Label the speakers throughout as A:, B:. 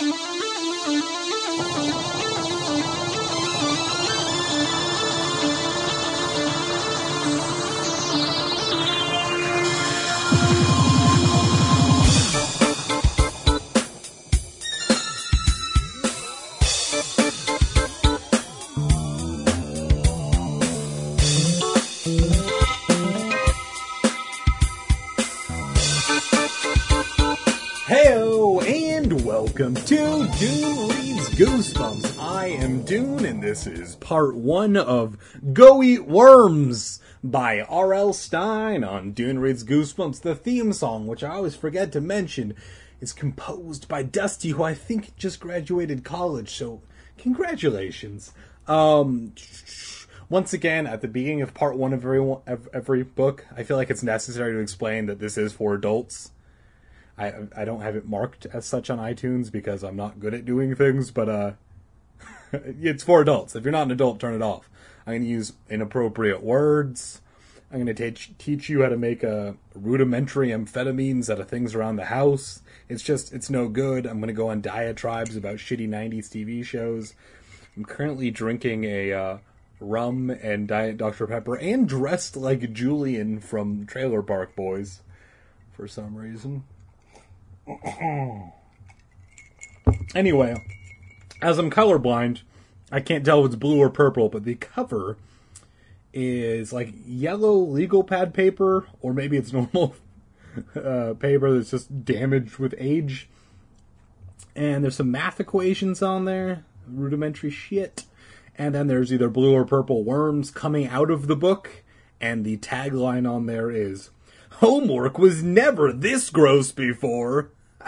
A: Welcome to Dune Reads Goosebumps. I am Dune, and this is part 1 of Go Eat Worms by R.L. Stine on Dune Reads Goosebumps. The theme song, which I always forget to mention, is composed by Dusty, who I think just graduated college, so congratulations. Once again, at the beginning of part 1 of every book, I feel like it's necessary to explain that this is for adults. I don't have it marked as such on iTunes because I'm not good at doing things, but it's for adults. If you're not an adult, turn it off. I'm going to use inappropriate words. I'm going to teach you how to make rudimentary amphetamines out of things around the house. It's no good. I'm going to go on diatribes about shitty 90s TV shows. I'm currently drinking a rum and Diet Dr. Pepper and dressed like Julian from Trailer Park Boys for some reason. Anyway, as I'm colorblind, I can't tell if it's blue or purple, but the cover is like yellow legal pad paper, or maybe it's normal paper that's just damaged with age. And there's some math equations on there, rudimentary shit. And then there's either blue or purple worms coming out of the book, and the tagline on there is, "Homework was never this gross before."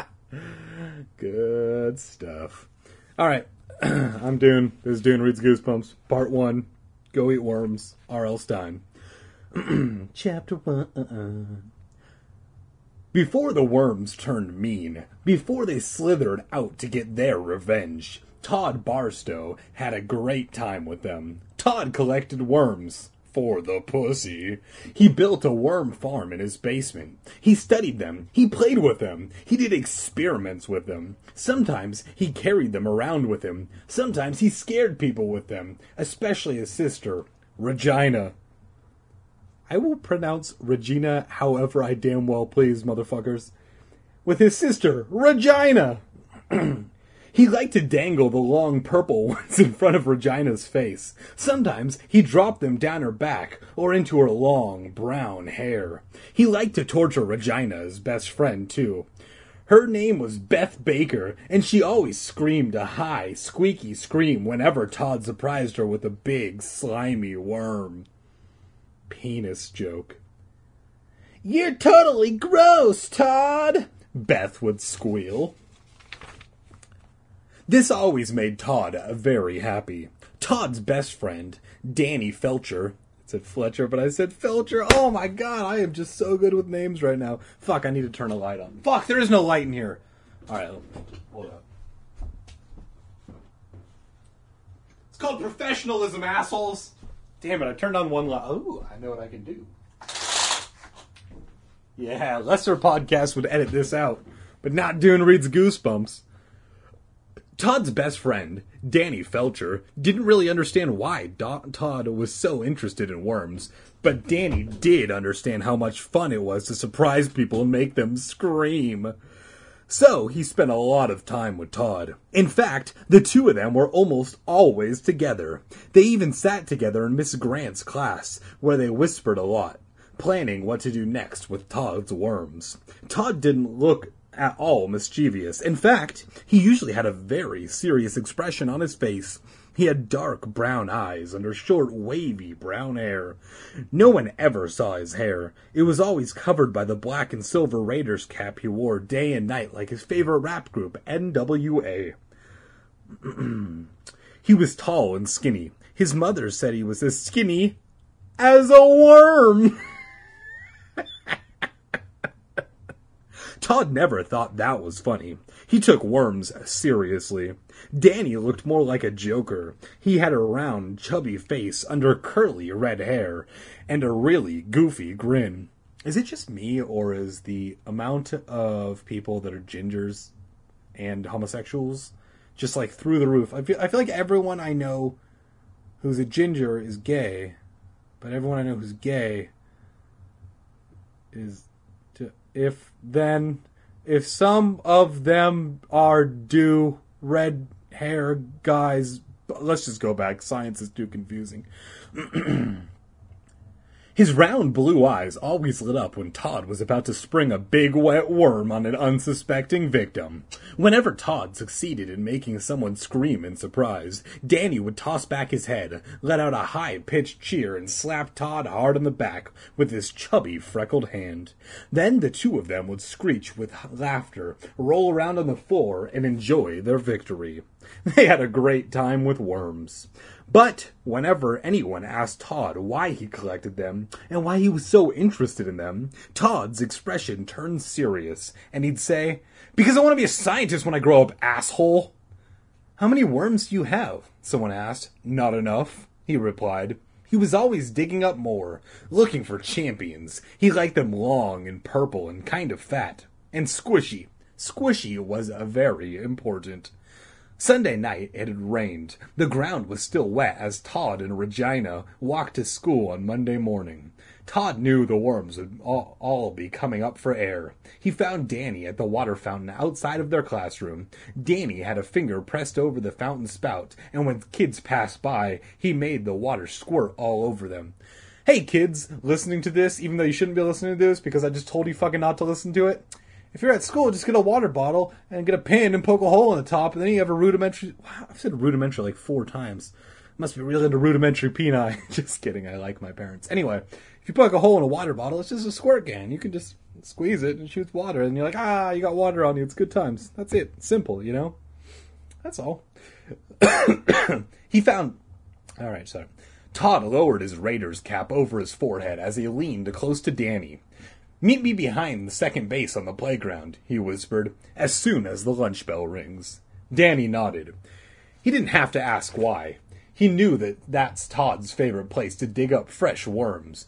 A: Good stuff. Alright, I'm Dune. This is Dune Reads Goosebumps, Part 1, Go Eat Worms, R.L. Stine. Chapter 1. Before the worms turned mean, before they slithered out to get their revenge, Todd Barstow had a great time with them. Todd collected worms. For the pussy. He built a worm farm in his basement. He studied them. He played with them. He did experiments with them. Sometimes he carried them around with him. Sometimes he scared people with them, especially his sister, Regina. I will pronounce Regina however I damn well please, motherfuckers. With his sister, Regina! He liked to dangle the long purple ones in front of Regina's face. Sometimes he dropped them down her back or into her long brown hair. He liked to torture Regina, his best friend, too. Her name was Beth Baker, and she always screamed a high, squeaky scream whenever Todd surprised her with a big, slimy worm. Penis joke. "You're totally gross, Todd!" Beth would squeal. This always made Todd very happy. Todd's best friend, Danny Felcher. I said Fletcher, but I said Felcher. Oh my god, I am just so good with names right now. Fuck, I need to turn a light on. Fuck, there is no light in here. Alright, hold up. It's called professionalism, assholes. Damn it, I turned on one light. Ooh, I know what I can do. Yeah, lesser podcasts would edit this out, but not Dune Reads Goosebumps. Todd's best friend, Danny Felcher, didn't really understand why Todd was so interested in worms, but Danny did understand how much fun it was to surprise people and make them scream. So he spent a lot of time with Todd. In fact, the two of them were almost always together. They even sat together in Miss Grant's class, where they whispered a lot, planning what to do next with Todd's worms. Todd didn't look at all mischievous. In fact, he usually had a very serious expression on his face. He had dark brown eyes under short, wavy brown hair. No one ever saw his hair. It was always covered by the black and silver Raiders cap he wore day and night like his favorite rap group, NWA. He was tall and skinny. His mother said he was as skinny as a worm. Todd never thought that was funny. He took worms seriously. Danny looked more like a joker. He had a round, chubby face under curly red hair, and a really goofy grin. Is it just me, or is the amount of people that are gingers and homosexuals, just like through the roof. I feel like everyone I know who's a ginger is gay, but everyone I know who's gay is if some of them are red hair guys. Let's just go back. Science is too confusing. His round blue eyes always lit up when Todd was about to spring a big wet worm on an unsuspecting victim. Whenever Todd succeeded in making someone scream in surprise, Danny would toss back his head, let out a high-pitched cheer, and slap Todd hard on the back with his chubby, freckled hand. Then the two of them would screech with laughter, roll around on the floor, and enjoy their victory. They had a great time with worms. But whenever anyone asked Todd why he collected them and why he was so interested in them, Todd's expression turned serious, and he'd say, "Because I want to be a scientist when I grow up, asshole." "How many worms do you have?" someone asked. "Not enough," he replied. He was always digging up more, looking for champions. He liked them long and purple and kind of fat. And squishy. Squishy was very important. Sunday night, it had rained. The ground was still wet as Todd and Regina walked to school on Monday morning. Todd knew the worms would all be coming up for air. He found Danny at the water fountain outside of their classroom. Danny had a finger pressed over the fountain spout, and when kids passed by, he made the water squirt all over them. Hey kids, listening to this, even though you shouldn't be listening to this because I just told you fucking not to listen to it. If you're at school, just get a water bottle and get a pin and poke a hole in the top, and then you have a rudimentary... Wow, I've said rudimentary like 4 times. Must be really into rudimentary peni. Just kidding, I like my parents. Anyway, if you poke a hole in a water bottle, it's just a squirt gun. You can just squeeze it and it shoots water, and you're like, you got water on you. It's good times. That's it. Simple, you know? That's all. He found... Alright, sorry. Todd lowered his Raiders cap over his forehead as he leaned close to Danny. "Meet me behind the second base on the playground," he whispered, "as soon as the lunch bell rings." Danny nodded. He didn't have to ask why. He knew that that's Todd's favorite place to dig up fresh worms.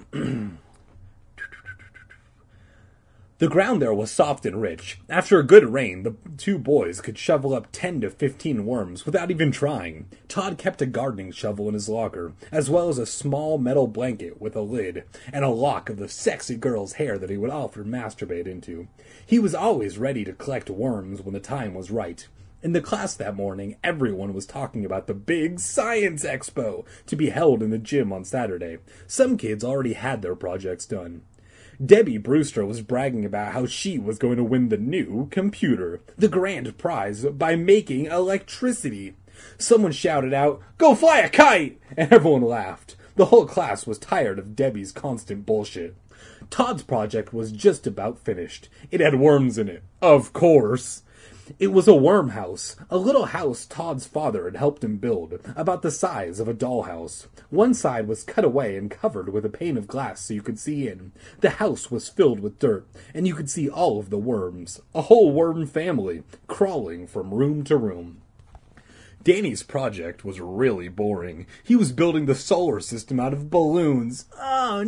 A: The ground there was soft and rich. After a good rain, the two boys could shovel up 10 to 15 worms without even trying. Todd kept a gardening shovel in his locker, as well as a small metal blanket with a lid, and a lock of the sexy girl's hair that he would often masturbate into. He was always ready to collect worms when the time was right. In the class that morning, everyone was talking about the big science expo to be held in the gym on Saturday. Some kids already had their projects done. Debbie Brewster was bragging about how she was going to win the new computer, the grand prize, by making electricity. Someone shouted out, "Go fly a kite!" and everyone laughed. The whole class was tired of Debbie's constant bullshit. Todd's project was just about finished. It had worms in it. Of course. It was a worm house, a little house Todd's father had helped him build, about the size of a dollhouse. One side was cut away and covered with a pane of glass so you could see in. The house was filled with dirt, and you could see all of the worms, a whole worm family, crawling from room to room. Danny's project was really boring. He was building the solar system out of balloons. Oh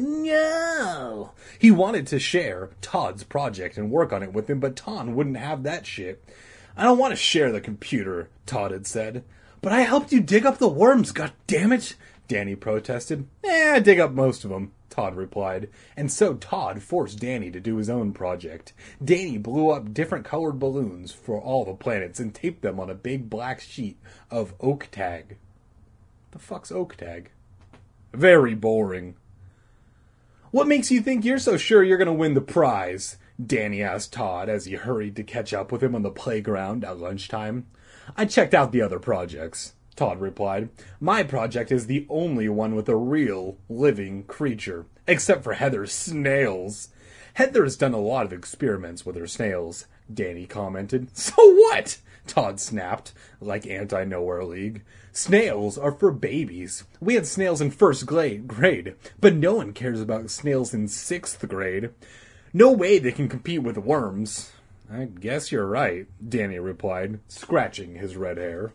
A: no! He wanted to share Todd's project and work on it with him, but Todd wouldn't have that shit. "I don't want to share the computer," Todd had said. "But I helped you dig up the worms, goddammit!" Danny protested. I dig up most of them," Todd replied. And so Todd forced Danny to do his own project. Danny blew up different colored balloons for all the planets and taped them on a big black sheet of oak tag. The fuck's oak tag? Very boring. "What makes you think you're so sure you're going to win the prize?" Danny asked Todd as he hurried to catch up with him on the playground at lunchtime. "I checked out the other projects," Todd replied. "My project is the only one with a real, living creature, except for Heather's snails." "Heather's done a lot of experiments with her snails," Danny commented. "So what?" Todd snapped, like Anti-Nowhere League. "Snails are for babies. We had snails in first grade, but no one cares about snails in 6th grade. No way they can compete with worms." "I guess you're right," Danny replied, scratching his red hair.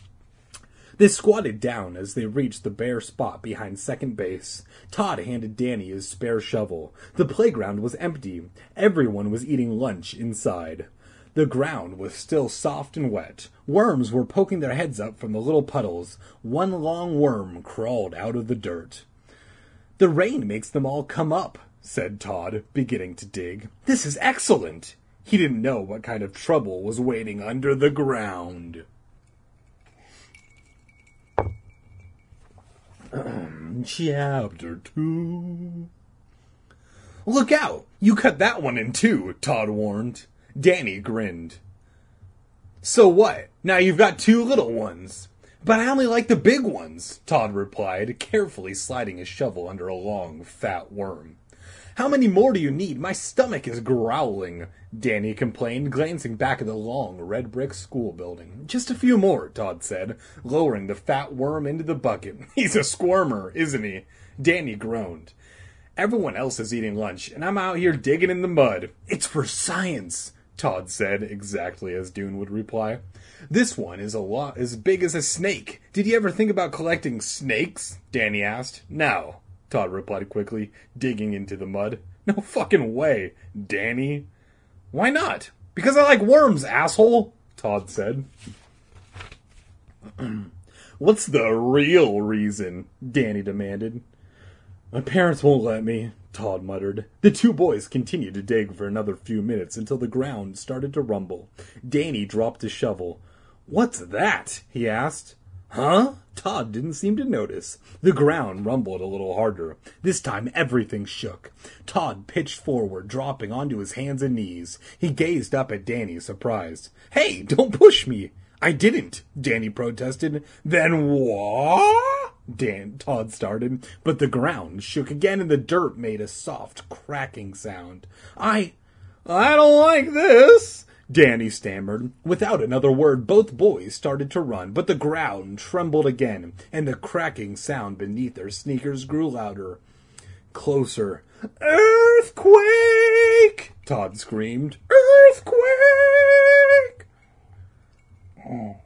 A: They squatted down as they reached the bare spot behind second base. Todd handed Danny his spare shovel. The playground was empty. Everyone was eating lunch inside. The ground was still soft and wet. Worms were poking their heads up from the little puddles. One long worm crawled out of the dirt. "The rain makes them all come up," said Todd, beginning to dig. "This is excellent." He didn't know what kind of trouble was waiting under the ground. Chapter 2. "Look out! You cut that one in two," Todd warned. Danny grinned. "So what? Now you've got two little ones." "But I only like the big ones," Todd replied, carefully sliding his shovel under a long, fat worm. "How many more do you need? My stomach is growling," Danny complained, glancing back at the long, red brick school building. "Just a few more," Todd said, lowering the fat worm into the bucket. "He's a squirmer, isn't he?" Danny groaned. "Everyone else is eating lunch, and I'm out here digging in the mud." "It's for science," Todd said, exactly as Dune would reply. "This one is a lot as big as a snake. Did you ever think about collecting snakes?" Danny asked. "No," Todd replied quickly, digging into the mud. "No fucking way, Danny." "Why not?" "Because I like worms, asshole," Todd said. "What's the real reason?" Danny demanded. "My parents won't let me," Todd muttered. The two boys continued to dig for another few minutes until the ground started to rumble. Danny dropped his shovel. "What's that?" he asked. "Huh?" Todd didn't seem to notice. The ground rumbled a little harder. This time everything shook. Todd pitched forward, dropping onto his hands and knees. He gazed up at Danny, surprised. "Hey, don't push me!" "I didn't," Danny protested. "Then what?" Todd started, but the ground shook again and the dirt made a soft cracking sound. I don't like this," Danny stammered. Without another word, both boys started to run, but the ground trembled again, and the cracking sound beneath their sneakers grew louder. Closer. "Earthquake!" Todd screamed. "Earthquake!" Oh.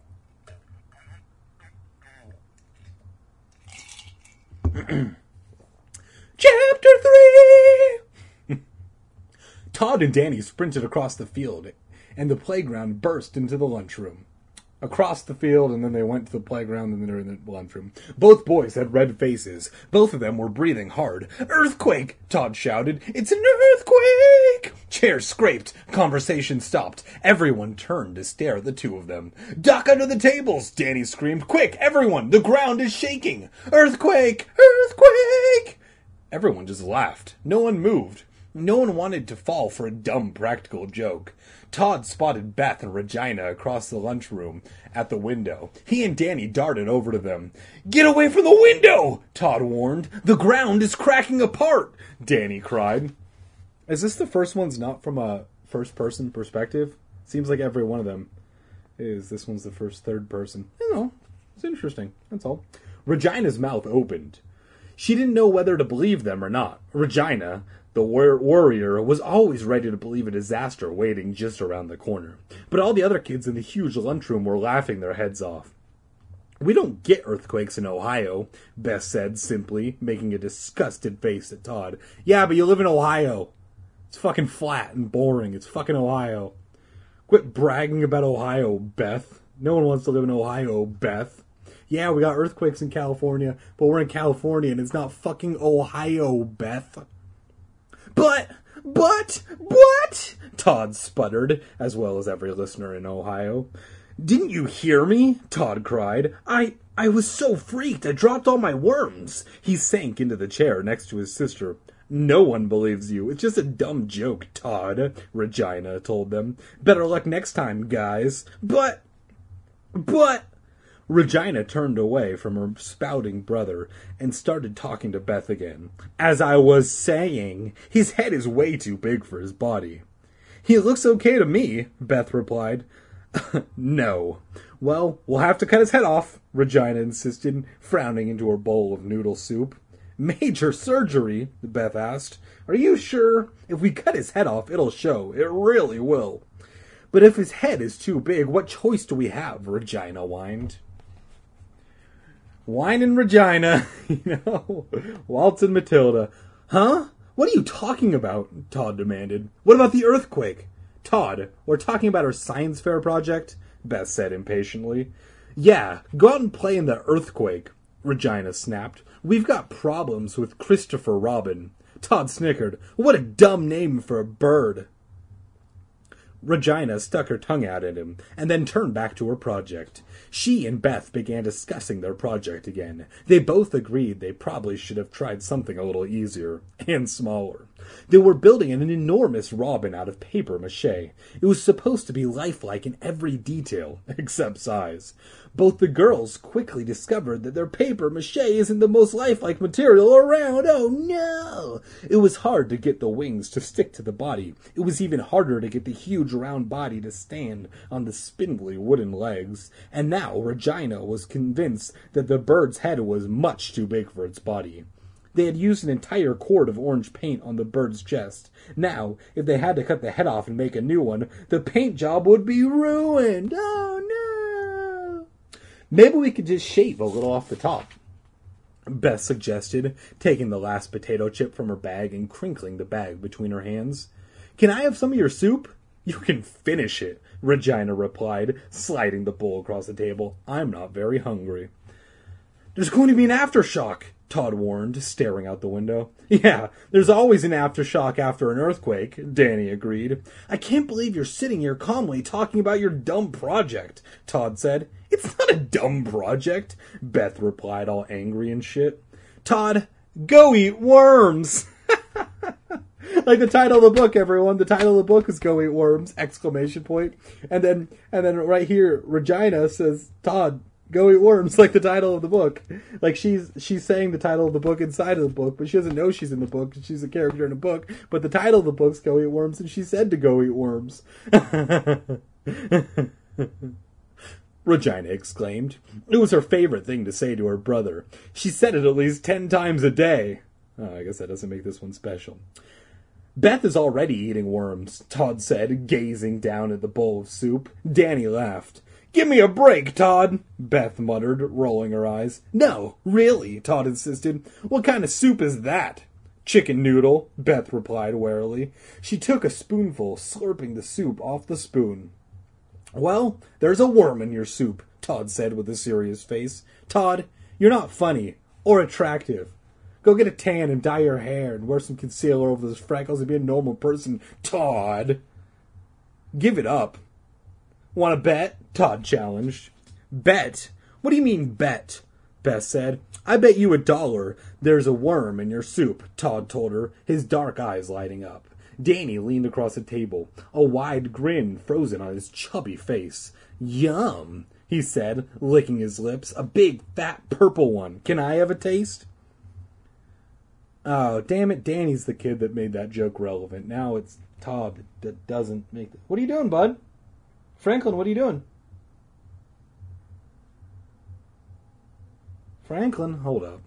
A: Chapter 3. Todd and Danny sprinted across the field, and the playground burst into the lunchroom. Across the field, and then they went to the playground, and then they were in the lunchroom. Both boys had red faces. Both of them were breathing hard. "Earthquake!" Todd shouted. "It's an earthquake!" Chairs scraped. Conversation stopped. Everyone turned to stare at the two of them. "Duck under the tables!" Danny screamed. "Quick, everyone! The ground is shaking! Earthquake! Earthquake!" Everyone just laughed. No one moved. No one wanted to fall for a dumb practical joke. Todd spotted Beth and Regina across the lunchroom at the window. He and Danny darted over to them. "Get away from the window!" Todd warned. "The ground is cracking apart!" Danny cried. Is this the first one's not from a first-person perspective? Seems like every one of them is. This one's the first third person. You know, it's interesting. That's all. Regina's mouth opened. She didn't know whether to believe them or not. Regina, the warrior, was always ready to believe a disaster waiting just around the corner. But all the other kids in the huge lunchroom were laughing their heads off. "We don't get earthquakes in Ohio," Beth said simply, making a disgusted face at Todd. "Yeah, but you live in Ohio. It's fucking flat and boring. It's fucking Ohio. Quit bragging about Ohio, Beth. No one wants to live in Ohio, Beth. Yeah, we got earthquakes in California, but we're in California and it's not fucking Ohio, Beth." But, Todd sputtered, as well as every listener in Ohio. "Didn't you hear me?" Todd cried. I was so freaked, I dropped all my worms." He sank into the chair next to his sister. "No one believes you. It's just a dumb joke, Todd," Regina told them. "Better luck next time, guys." But... Regina turned away from her spouting brother and started talking to Beth again. "As I was saying, his head is way too big for his body." "He looks okay to me," Beth replied. "No." "Well, we'll have to cut his head off," Regina insisted, frowning into her bowl of noodle soup. "Major surgery?" Beth asked. "Are you sure? If we cut his head off, it'll show. It really will." "But if his head is too big, what choice do we have?" Regina whined. Wine and Regina, Waltz and Matilda. "Huh? What are you talking about?" Todd demanded. "What about the earthquake?" Todd, we're talking about our science fair project, Beth said impatiently. Yeah, go out and play in the earthquake, Regina snapped. We've got problems with Christopher Robin. Todd snickered. What a dumb name for a bird. Regina stuck her tongue out at him, and then turned back to her project. She and Beth began discussing their project again. They both agreed they probably should have tried something a little easier and smaller. They were building an enormous robin out of papier-mâché. It was supposed to be lifelike in every detail, except size. Both the girls quickly discovered that their papier-mâché isn't the most lifelike material around. Oh no! It was hard to get the wings to stick to the body. It was even harder to get the huge round body to stand on the spindly wooden legs. And now Regina was convinced that the bird's head was much too big for its body. They had used an entire quart of orange paint on the bird's chest. Now, if they had to cut the head off and make a new one, the paint job would be ruined. Oh, no! Maybe we could just shave a little off the top, Beth suggested, taking the last potato chip from her bag and crinkling the bag between her hands. Can I have some of your soup? You can finish it, Regina replied, sliding the bowl across the table. I'm not very hungry. There's going to be an aftershock, Todd warned, staring out the window. Yeah, there's always an aftershock after an earthquake, Danny agreed. I can't believe you're sitting here calmly talking about your dumb project, Todd said. It's not a dumb project, Beth replied, all angry and shit. Todd, go eat worms! Like the title of the book, everyone. The title of the book is Go Eat Worms! ! And then right here, Regina says, Todd, go eat worms, like the title of the book. Like she's saying the title of the book inside of the book, but she doesn't know she's in the book. She's a character in a book, but the title of the book's Go Eat Worms, and she said to go eat worms. Regina exclaimed. It was her favorite thing to say to her brother. She said it at least 10 times a day. Oh, I guess that doesn't make this one special. Beth is already eating worms, Todd said, gazing down at the bowl of soup. Danny laughed. Give me a break, Todd, Beth muttered, rolling her eyes. No, really, Todd insisted. What kind of soup is that? Chicken noodle, Beth replied warily. She took a spoonful, slurping the soup off the spoon. Well, there's a worm in your soup, Todd said with a serious face. Todd, you're not funny or attractive. Go get a tan and dye your hair and wear some concealer over those freckles and be a normal person, Todd. Give it up. Want to bet? Todd challenged. Bet? What do you mean bet? Beth said. I bet you $1 there's a worm in your soup, Todd told her, his dark eyes lighting up. Danny leaned across the table, a wide grin frozen on his chubby face. Yum, he said, licking his lips. A big, fat, purple one. Can I have a taste? Oh, damn it, Danny's the kid that made that joke relevant. Now it's Todd that doesn't make it. What are you doing, bud? Franklin, what are you doing? Franklin, hold up.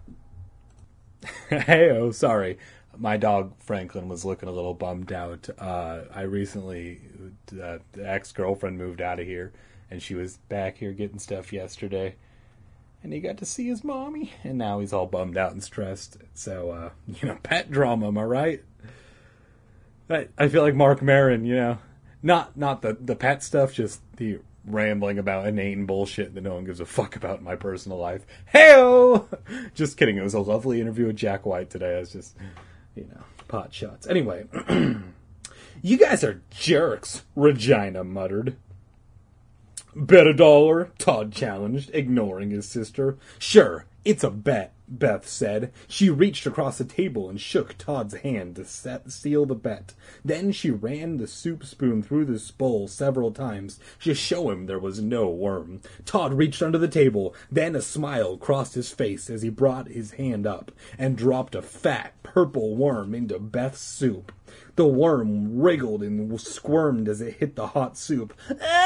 A: Hey-oh, sorry. My dog, Franklin, was looking a little bummed out. I recently, the ex-girlfriend moved out of here, and she was back here getting stuff yesterday. And he got to see his mommy, and now he's all bummed out and stressed. So, pet drama, am I right? I feel like Mark Maron, Not the pet stuff, just the rambling about inane bullshit that no one gives a fuck about in my personal life. Hey-o! Just kidding, it was a lovely interview with Jack White today. I was just, pot shots. Anyway, you guys are jerks, Regina muttered. Bet $1, Todd challenged, ignoring his sister. Sure, it's a bet, Beth said. She reached across the table and shook Todd's hand to seal the bet. Then she ran the soup spoon through the bowl several times to show him there was no worm. Todd reached under the table, then a smile crossed his face as he brought his hand up and dropped a fat, purple worm into Beth's soup. The worm wriggled and squirmed as it hit the hot soup.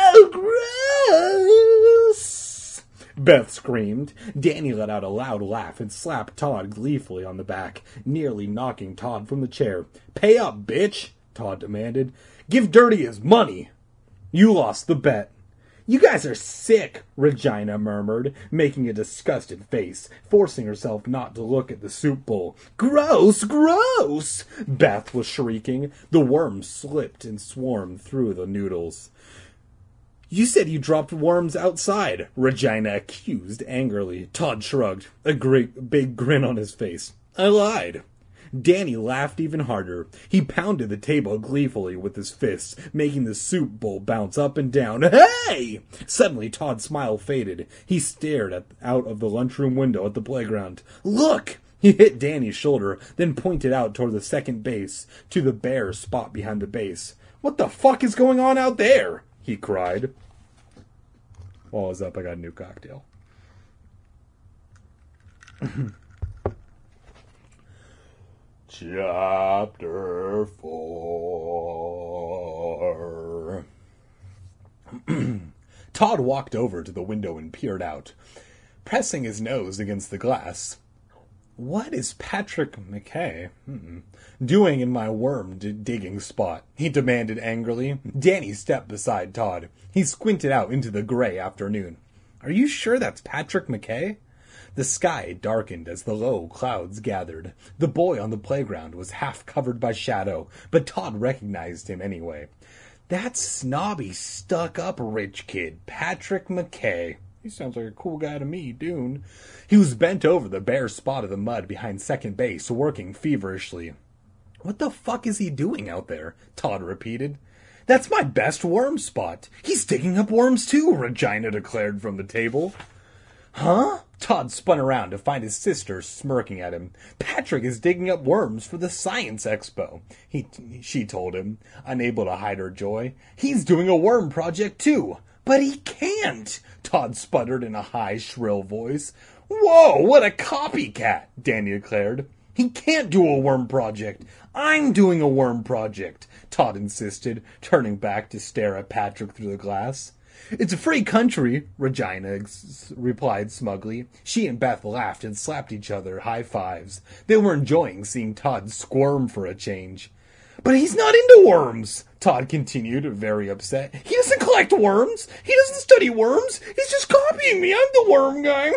A: Oh, gross! Beth screamed. Danny let out a loud laugh and slapped Todd gleefully on the back, nearly knocking Todd from the chair. Pay up, bitch, Todd demanded. Give Dirty his money. You lost the bet. "You guys are sick," Regina murmured, making a disgusted face, forcing herself not to look at the soup bowl. "Gross, gross!" Beth was shrieking. The worms slipped and swarmed through the noodles. "You said you dropped worms outside," Regina accused angrily. Todd shrugged, a great big grin on his face. "I lied." Danny laughed even harder. He pounded the table gleefully with his fists, making the soup bowl bounce up and down. "Hey!" Suddenly Todd's smile faded. He stared out of the lunchroom window at the playground. "Look!" He hit Danny's shoulder, then pointed out toward the second base, to the bare spot behind the base. "What the fuck is going on out there?" he cried. While I was up, I got a new cocktail. Chapter 4. Todd walked over to the window and peered out, pressing his nose against the glass. "What is Patrick McKay doing in my worm digging spot?" he demanded angrily. Danny stepped beside Todd. He squinted out into the gray afternoon. "Are you sure that's Patrick McKay?" The sky darkened as the low clouds gathered. The boy on the playground was half covered by shadow, but Todd recognized him anyway. "That snobby, stuck-up rich kid, Patrick McKay. He sounds like a cool guy to me, Dune." He was bent over the bare spot of the mud behind second base, working feverishly. "What the fuck is he doing out there?" Todd repeated. "That's my best worm spot. He's digging up worms too," Regina declared from the table. "Huh?" Todd spun around to find his sister smirking at him. "Patrick is digging up worms for the Science Expo," she told him, unable to hide her joy. "He's doing a worm project too." "But he can't," Todd sputtered in a high, shrill voice. "Whoa, what a copycat," Danny declared. "He can't do a worm project. I'm doing a worm project," Todd insisted, turning back to stare at Patrick through the glass. "It's a free country," Regina replied smugly. She and Beth laughed and slapped each other high fives. They were enjoying seeing Todd squirm for a change. "But he's not into worms," Todd continued, very upset. "He doesn't collect worms. He doesn't study worms. He's just copying me. I'm the worm guy."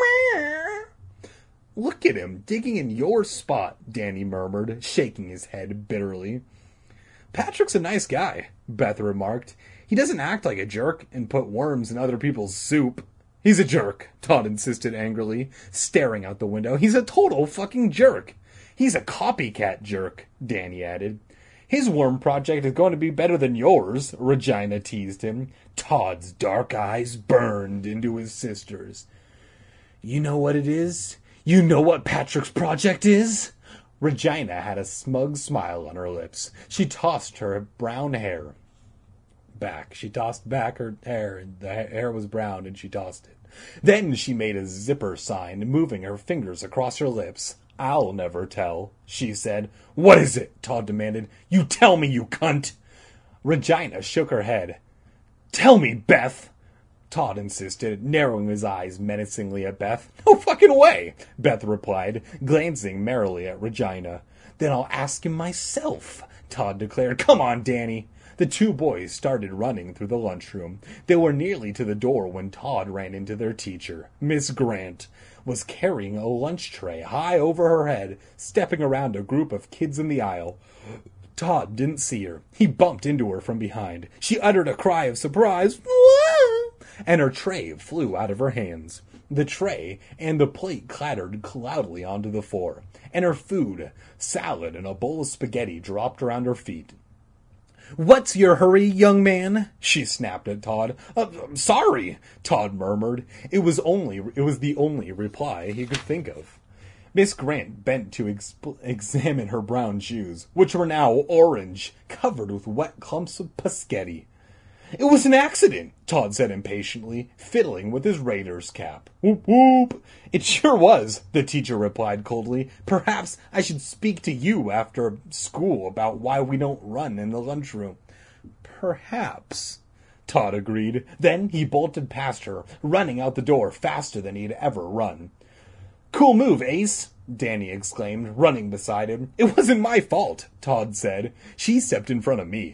A: "Look at him, digging in your spot," Danny murmured, shaking his head bitterly. "Patrick's a nice guy," Beth remarked. "He doesn't act like a jerk and put worms in other people's soup." "He's a jerk," Todd insisted angrily, staring out the window. "He's a total fucking jerk." "He's a copycat jerk," Danny added. "His worm project is going to be better than yours," Regina teased him. Todd's dark eyes burned into his sister's. "You know what it is? You know what Patrick's project is?" Regina had a smug smile on her lips. She tossed her brown hair back. She tossed back her hair, and the hair was brown, and she tossed it. Then she made a zipper sign, moving her fingers across her lips. "I'll never tell," she said. "What is it?" Todd demanded. "You tell me, you cunt!" Regina shook her head. "Tell me, Beth!" Todd insisted, narrowing his eyes menacingly at Beth. "No fucking way," Beth replied, glancing merrily at Regina. "Then I'll ask him myself," Todd declared. "Come on, Danny." The two boys started running through the lunchroom. They were nearly to the door when Todd ran into their teacher. Miss Grant was carrying a lunch tray high over her head, stepping around a group of kids in the aisle. Todd didn't see her. He bumped into her from behind. She uttered a cry of surprise, and her tray flew out of her hands. The tray and the plate clattered loudly onto the floor, and her food, salad and a bowl of spaghetti, dropped around her feet. "What's your hurry, young man?" she snapped at Todd. Sorry," Todd murmured. It was the only reply he could think of. Miss Grant bent to examine her brown shoes, which were now orange, covered with wet clumps of paschetti. "It was an accident," Todd said impatiently, fiddling with his Raiders cap. "Whoop whoop." "It sure was," the teacher replied coldly. "Perhaps I should speak to you after school about why we don't run in the lunchroom." "Perhaps," Todd agreed. Then he bolted past her, running out the door faster than he'd ever run. "Cool move, Ace," Danny exclaimed, running beside him. "It wasn't my fault," Todd said. "She stepped in front of me."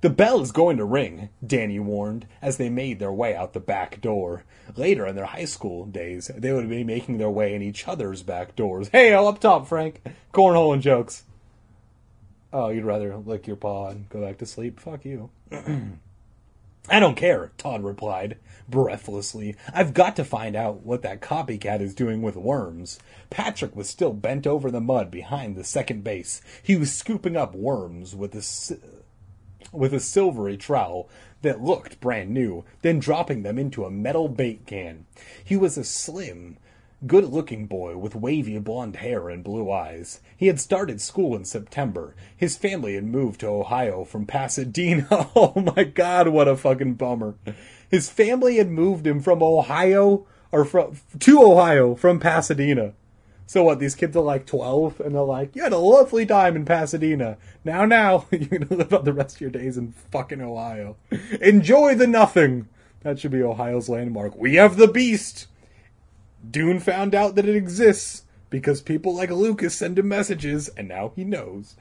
A: The bell is going to ring, Danny warned, as they made their way out the back door. Later in their high school days, they would be making their way in each other's back doors. Hey, up top, Frank. Cornhole and jokes. Oh, you'd rather lick your paw and go back to sleep? Fuck you. I don't care, Todd replied, breathlessly. I've got to find out what that copycat is doing with worms. Patrick was still bent over the mud behind the second base. He was scooping up worms with a silvery trowel that looked brand new, then dropping them into a metal bait can. He was a slim, good-looking boy with wavy blonde hair and blue eyes. He had started school in September. His family had moved to Ohio from Pasadena. Oh my god, what a fucking bummer. His family had moved him from Ohio, to Ohio from Pasadena. So what, these kids are like 12, and they're like, you had a lovely time in Pasadena. Now, you're going to live out the rest of your days in fucking Ohio. Enjoy the nothing. That should be Ohio's landmark. We have the beast. Dune found out that it exists because people like Lucas send him messages, and now he knows.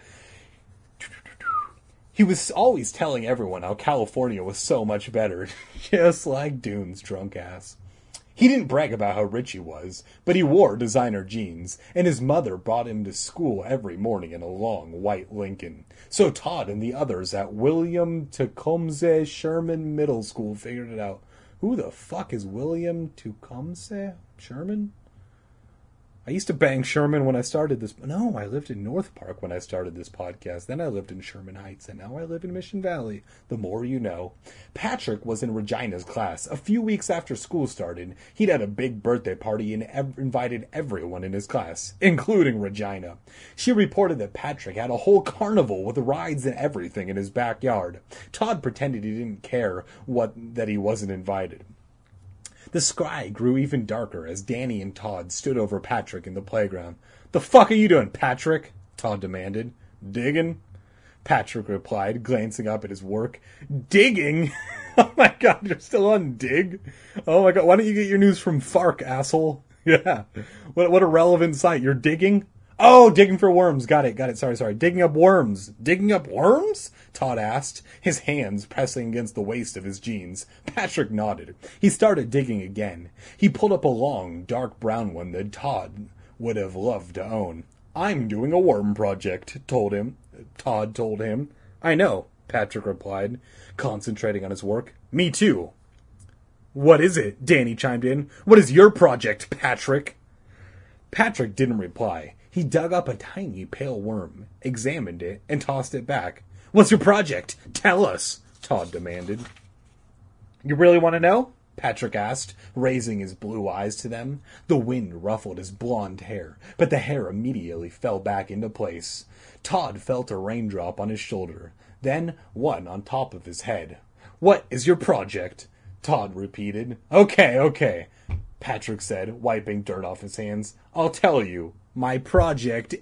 A: He was always telling everyone how California was so much better, just like Dune's drunk ass. He didn't brag about how rich he was, but he wore designer jeans, and his mother brought him to school every morning in a long white Lincoln. So Todd and the others at William Tecumseh Sherman Middle School figured it out. Who the fuck is William Tecumseh Sherman? I used to bang Sherman when I started this. No, I lived in North Park when I started this podcast. Then I lived in Sherman Heights, and now I live in Mission Valley. The more you know. Patrick was in Regina's class. A few weeks after school started, he'd had a big birthday party and invited everyone in his class, including Regina. She reported that Patrick had a whole carnival with rides and everything in his backyard. Todd pretended he didn't care that he wasn't invited. The sky grew even darker as Danny and Todd stood over Patrick in the playground. The fuck are you doing, Patrick? Todd demanded. Digging? Patrick replied, glancing up at his work. Digging? Oh my god, you're still on Dig? Oh my god, why don't you get your news from Fark, asshole? Yeah. What a relevant site. You're digging? Oh, digging for worms. Got it. Sorry. Digging up worms. Digging up worms? Todd asked, his hands pressing against the waist of his jeans. Patrick nodded. He started digging again. He pulled up a long, dark brown one that Todd would have loved to own. I'm doing a worm project, Todd told him. I know, Patrick replied, concentrating on his work. Me too. What is it? Danny chimed in. What is your project, Patrick? Patrick didn't reply. He dug up a tiny pale worm, examined it, and tossed it back. What's your project? Tell us, Todd demanded. You really want to know? Patrick asked, raising his blue eyes to them. The wind ruffled his blonde hair, but the hair immediately fell back into place. Todd felt a raindrop on his shoulder, then one on top of his head. What is your project? Todd repeated. Okay, Patrick said, wiping dirt off his hands. I'll tell you. My project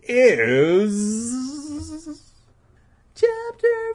A: is... Chapter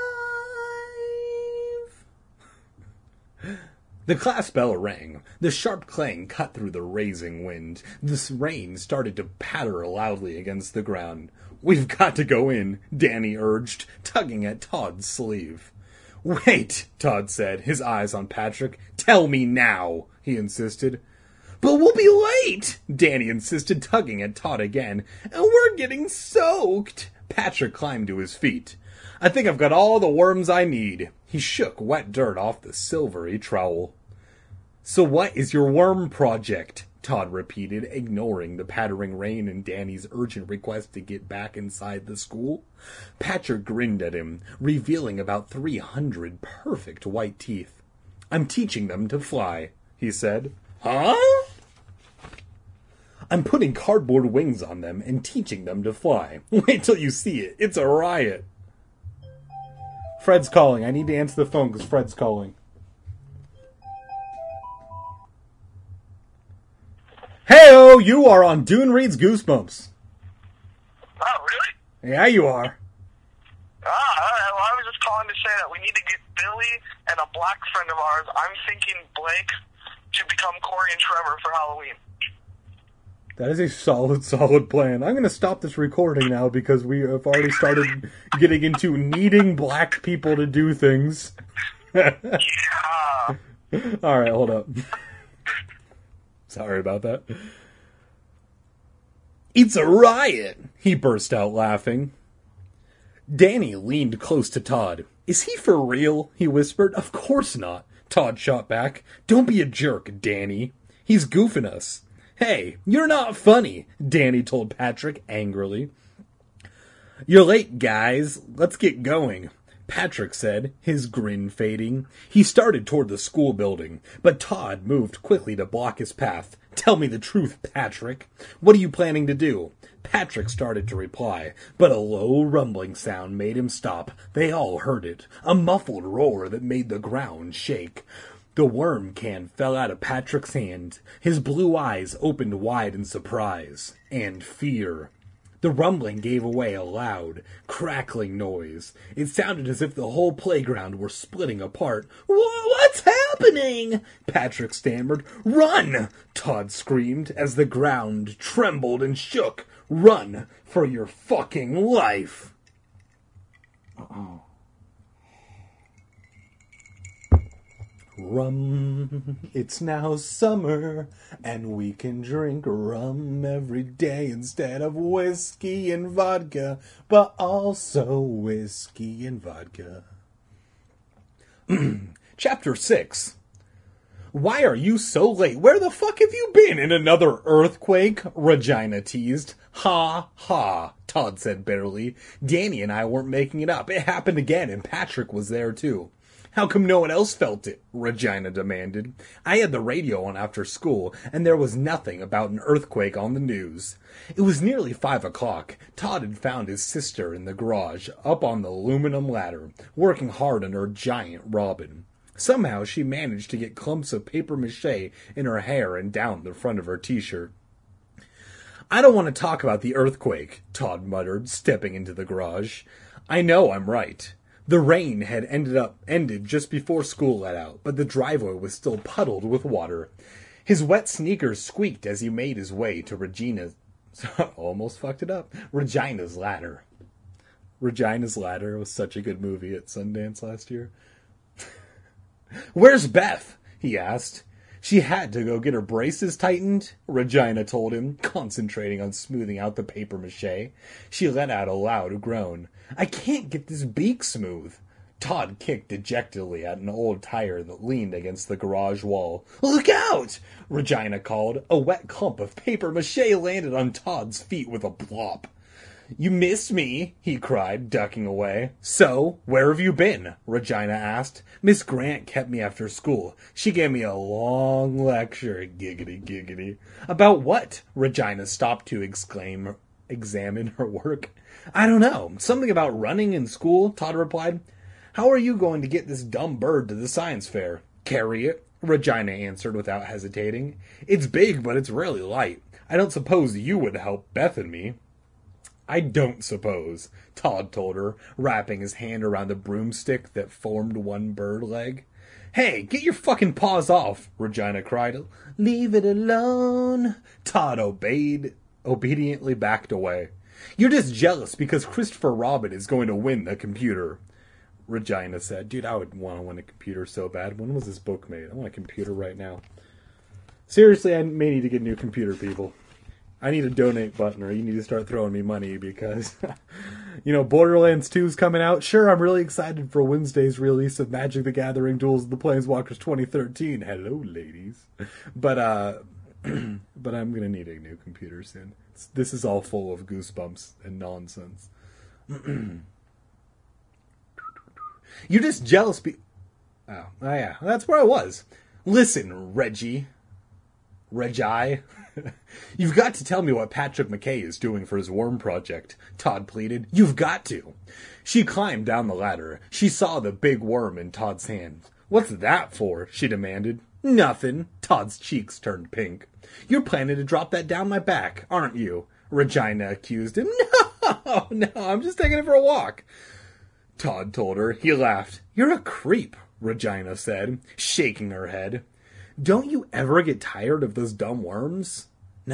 A: 5. The class bell rang. The sharp clang cut through the raising wind. The rain started to patter loudly against the ground. We've got to go in, Danny urged, tugging at Todd's sleeve. Wait, Todd said, his eyes on Patrick. Tell me now, he insisted. But we'll be late, Danny insisted, tugging at Todd again. And we're getting soaked. Patrick climbed to his feet. I think I've got all the worms I need. He shook wet dirt off the silvery trowel. So what is your worm project? Todd repeated, ignoring the pattering rain and Danny's urgent request to get back inside the school. Patrick grinned at him, revealing about 300 perfect white teeth. I'm teaching them to fly, he said. Huh? I'm putting cardboard wings on them and teaching them to fly. Wait till you see it. It's a riot. Fred's calling. I need to answer the phone because Fred's calling. Hey-o, you are on Dune Reads Goosebumps.
B: Oh, really?
A: Yeah, you are.
B: All right. Well, I was just calling to say that we need to get Billy and a black friend of ours, I'm thinking Blake, to become Corey and Trevor for Halloween.
A: That is a solid plan. I'm going to stop this recording now because we have already started getting into needing black people to do things.
B: Yeah.
A: Alright, hold up. Sorry about that. It's a riot! He burst out laughing. Danny leaned close to Todd. Is he for real? He whispered. Of course not. Todd shot back. Don't be a jerk, Danny. He's goofing us. Hey, you're not funny, Danny told Patrick angrily. You're late, guys. Let's get going, Patrick said, his grin fading. He started toward the school building, but Todd moved quickly to block his path. Tell me the truth, Patrick. What are you planning to do? Patrick started to reply, but a low rumbling sound made him stop. They all heard it, a muffled roar that made the ground shake. The worm can fell out of Patrick's hand. His blue eyes opened wide in surprise and fear. The rumbling gave away a loud, crackling noise. It sounded as if the whole playground were splitting apart. What's happening? Patrick stammered. Run! Todd screamed as the ground trembled and shook. Run for your fucking life! Uh-oh. Rum, it's now summer, and we can drink rum every day instead of whiskey and vodka, but also whiskey and vodka. Chapter 6. Why are you so late? Where the fuck have you been? In another earthquake? Regina teased. Ha ha, Todd said bitterly. Danny and I weren't making it up. It happened again, and Patrick was there too. How come no one else felt it? Regina demanded. I had the radio on after school, and there was nothing about an earthquake on the news. It was nearly 5 o'clock. Todd had found his sister in the garage, up on the aluminum ladder, working hard on her giant robin. Somehow she managed to get clumps of papier-mâché in her hair and down the front of her t-shirt. I don't want to talk about the earthquake, Todd muttered, stepping into the garage. I know I'm right. The rain had ended just before school let out, but the driveway was still puddled with water. His wet sneakers squeaked as he made his way to Regina's Ladder. Regina's Ladder was such a good movie at Sundance last year. Where's Beth? He asked. She had to go get her braces tightened, Regina told him, concentrating on smoothing out the papier-mâché. She let out a loud groan. I can't get this beak smooth. Todd kicked dejectedly at an old tire that leaned against the garage wall. Look out! Regina called. A wet clump of papier-mâché landed on Todd's feet with a plop. You missed me, he cried, ducking away. So, where have you been? Regina asked. Miss Grant kept me after school. She gave me a long lecture, giggity giggity. About what? Regina stopped to examine her work. I don't know. Something about running in school, Todd replied. How are you going to get this dumb bird to the science fair? Carry it, Regina answered without hesitating. It's big, but it's really light. I don't suppose you would help Beth and me. I don't suppose, Todd told her, wrapping his hand around the broomstick that formed one bird leg. Hey, get your fucking paws off, Regina cried. Leave it alone. Todd obediently backed away. You're just jealous because Christopher Robin is going to win the computer, Regina said. Dude, I would want to win a computer so bad. When was this book made? I want a computer right now. Seriously, I may need to get a new computer, people. I need a donate button, or you need to start throwing me money because, Borderlands 2 is coming out. Sure, I'm really excited for Wednesday's release of Magic the Gathering Duels of the Planeswalkers 2013. Hello, ladies. But I'm going to need a new computer soon. This is all full of goosebumps and nonsense. You're just jealous Oh, yeah, that's where I was. Listen, Reggie. You've got to tell me what Patrick McKay is doing for his worm project, Todd pleaded. You've got to. She climbed down the ladder. She saw the big worm in Todd's hand. What's that for? She demanded. Nothing. Todd's cheeks turned pink. You're planning to drop that down my back, aren't you? Regina accused him. No, I'm just taking it for a walk. Todd told her. He laughed. You're a creep, Regina said, shaking her head. Don't you ever get tired of those dumb worms? No,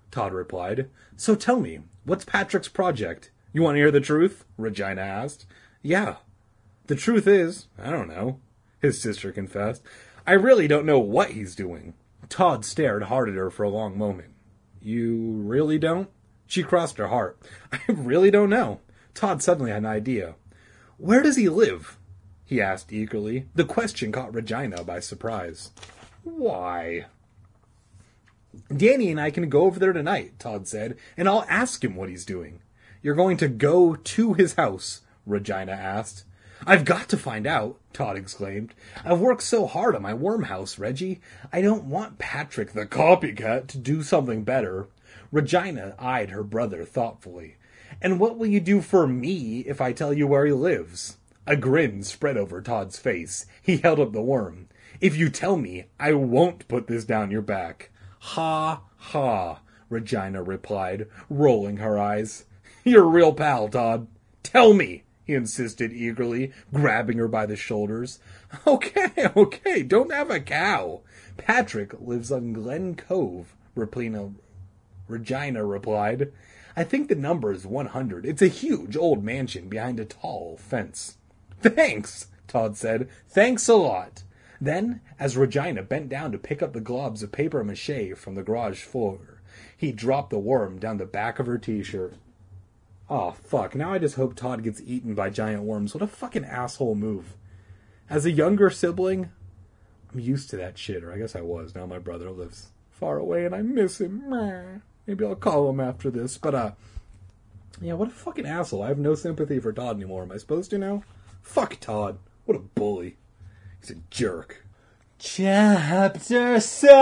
A: Todd replied. So tell me, what's Patrick's project? You want to hear the truth? Regina asked. Yeah. The truth is, I don't know, his sister confessed. I really don't know what he's doing. Todd stared hard at her for a long moment. You really don't? She crossed her heart. I really don't know. Todd suddenly had an idea. Where does he live? He asked eagerly. The question caught Regina by surprise. Why? Danny and I can go over there tonight, Todd said, and I'll ask him what he's doing. You're going to go to his house? Regina asked. I've got to find out, Todd exclaimed. I've worked so hard on my worm house, Reggie. I don't want Patrick the copycat to do something better. Regina eyed her brother thoughtfully. And what will you do for me if I tell you where he lives? A grin spread over Todd's face. He held up the worm. If you tell me, I won't put this down your back. Ha, ha, Regina replied, rolling her eyes. You're a real pal, Todd. Tell me, he insisted eagerly, grabbing her by the shoulders. Okay, don't have a cow. Patrick lives on Glen Cove, Regina replied. I think the number is 100. It's a huge old mansion behind a tall fence. Thanks, Todd said. Thanks a lot. Then, as Regina bent down to pick up the globs of papier-mâché from the garage floor, he dropped the worm down the back of her t-shirt. Oh, fuck. Now I just hope Todd gets eaten by giant worms. What a fucking asshole move. As a younger sibling, I'm used to that shit, or I guess I was. Now my brother lives far away and I miss him. Maybe I'll call him after this. But, yeah, what a fucking asshole. I have no sympathy for Todd anymore. Am I supposed to now? Fuck Todd. What a bully. He's a jerk. Chapter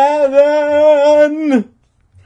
A: 7!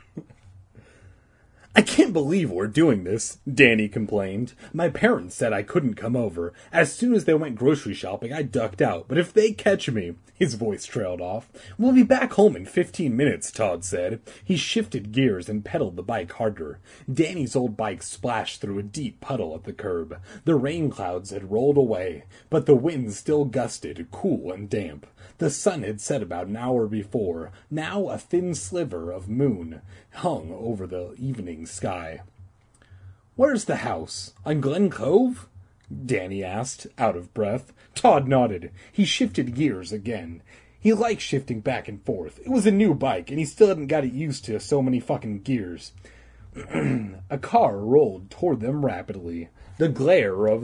A: I can't believe we're doing this, Danny complained. My parents said I couldn't come over. As soon as they went grocery shopping, I ducked out. But if they catch me... His voice trailed off. We'll be back home in 15 minutes, Todd said. He shifted gears and pedaled the bike harder. Danny's old bike splashed through a deep puddle at the curb. The rain clouds had rolled away, but the wind still gusted, cool and damp. The sun had set about an hour before. Now a thin sliver of moon hung over the evening sky. Where's the house? On Glen Cove? Danny asked, out of breath. Todd nodded. He shifted gears again. He liked shifting back and forth. It was a new bike, and he still hadn't got it used to so many fucking gears. A car rolled toward them rapidly. The glare of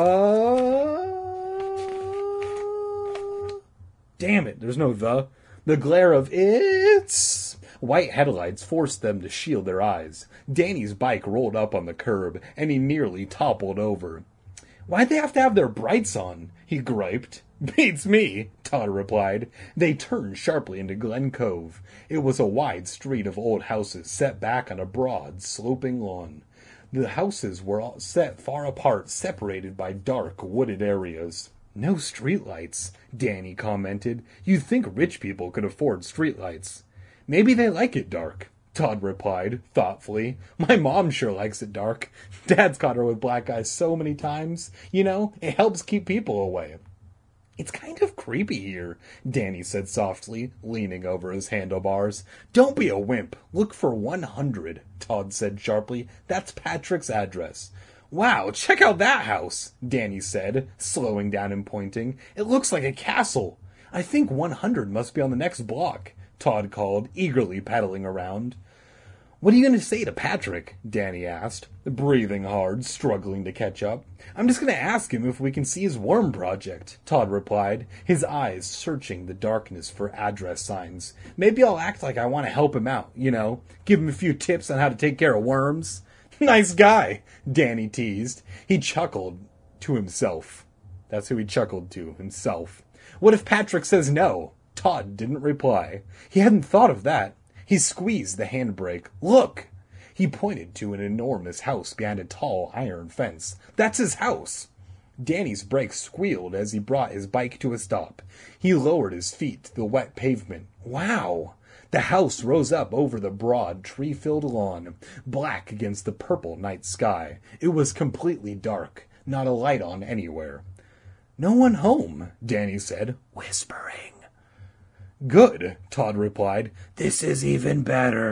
A: the... Damn it, there's no the. The glare of its... White headlights forced them to shield their eyes. Danny's bike rolled up on the curb, and he nearly toppled over. Why'd they have to have their brights on? He griped. Beats me, Todd replied. They turned sharply into Glen Cove. It was a wide street of old houses set back on a broad, sloping lawn. The houses were all set far apart, separated by dark, wooded areas. No streetlights, Danny commented. You'd think rich people could afford streetlights. Maybe they like it dark, Todd replied, thoughtfully. My mom sure likes it dark. Dad's caught her with black eyes so many times. You know, it helps keep people away. It's kind of creepy here, Danny said softly, leaning over his handlebars. Don't be a wimp. Look for 100, Todd said sharply. That's Patrick's address. Wow, check out that house, Danny said, slowing down and pointing. It looks like a castle. I think 100 must be on the next block, Todd called, eagerly paddling around. What are you going to say to Patrick? Danny asked, breathing hard, struggling to catch up. I'm just going to ask him if we can see his worm project, Todd replied, his eyes searching the darkness for address signs. Maybe I'll act like I want to help him out, you know, give him a few tips on how to take care of worms. Nice guy, Danny teased. He chuckled to himself. That's who he chuckled to, himself. What if Patrick says no? Todd didn't reply. He hadn't thought of that. He squeezed the handbrake. Look! He pointed to an enormous house behind a tall iron fence. That's his house! Danny's brakes squealed as he brought his bike to a stop. He lowered his feet to the wet pavement. Wow! The house rose up over the broad, tree-filled lawn, black against the purple night sky. It was completely dark, not a light on anywhere. No one home, Danny said, whispering. Good, Todd replied. This is even better.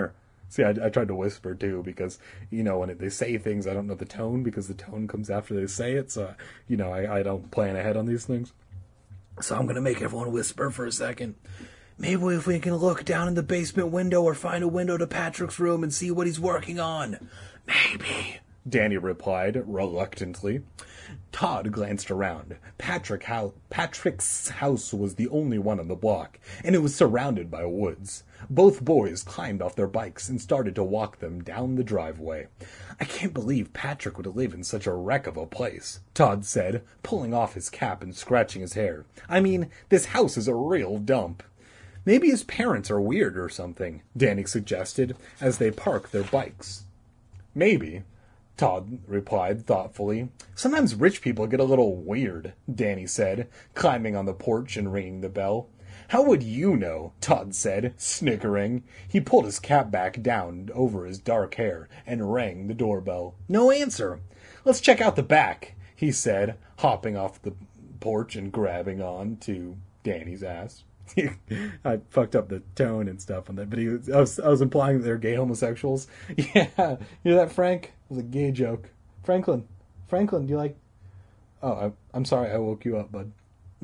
A: See, I tried to whisper, too, because, when they say things, I don't know the tone, because the tone comes after they say it, so, I don't plan ahead on these things. So I'm going to make everyone whisper for a second. Maybe if we can look down in the basement window or find a window to Patrick's room and see what he's working on. Maybe, Danny replied, reluctantly. Todd glanced around. Patrick's house was the only one on the block, and it was surrounded by woods. Both boys climbed off their bikes and started to walk them down the driveway. I can't believe Patrick would live in such a wreck of a place, Todd said, pulling off his cap and scratching his hair. I mean, this house is a real dump. Maybe his parents are weird or something, Danny suggested, as they parked their bikes. Maybe, Todd replied thoughtfully. Sometimes rich people get a little weird, Danny said, climbing on the porch and ringing the bell. How would you know? Todd said, snickering. He pulled his cap back down over his dark hair and rang the doorbell. No answer. Let's check out the back, he said, hopping off the porch and grabbing on to Danny's ass. I fucked up the tone and stuff on that, but I was implying that they're gay homosexuals. Yeah, you know that, Frank? It was a gay joke. Franklin, do you like... Oh, I'm sorry I woke you up, bud.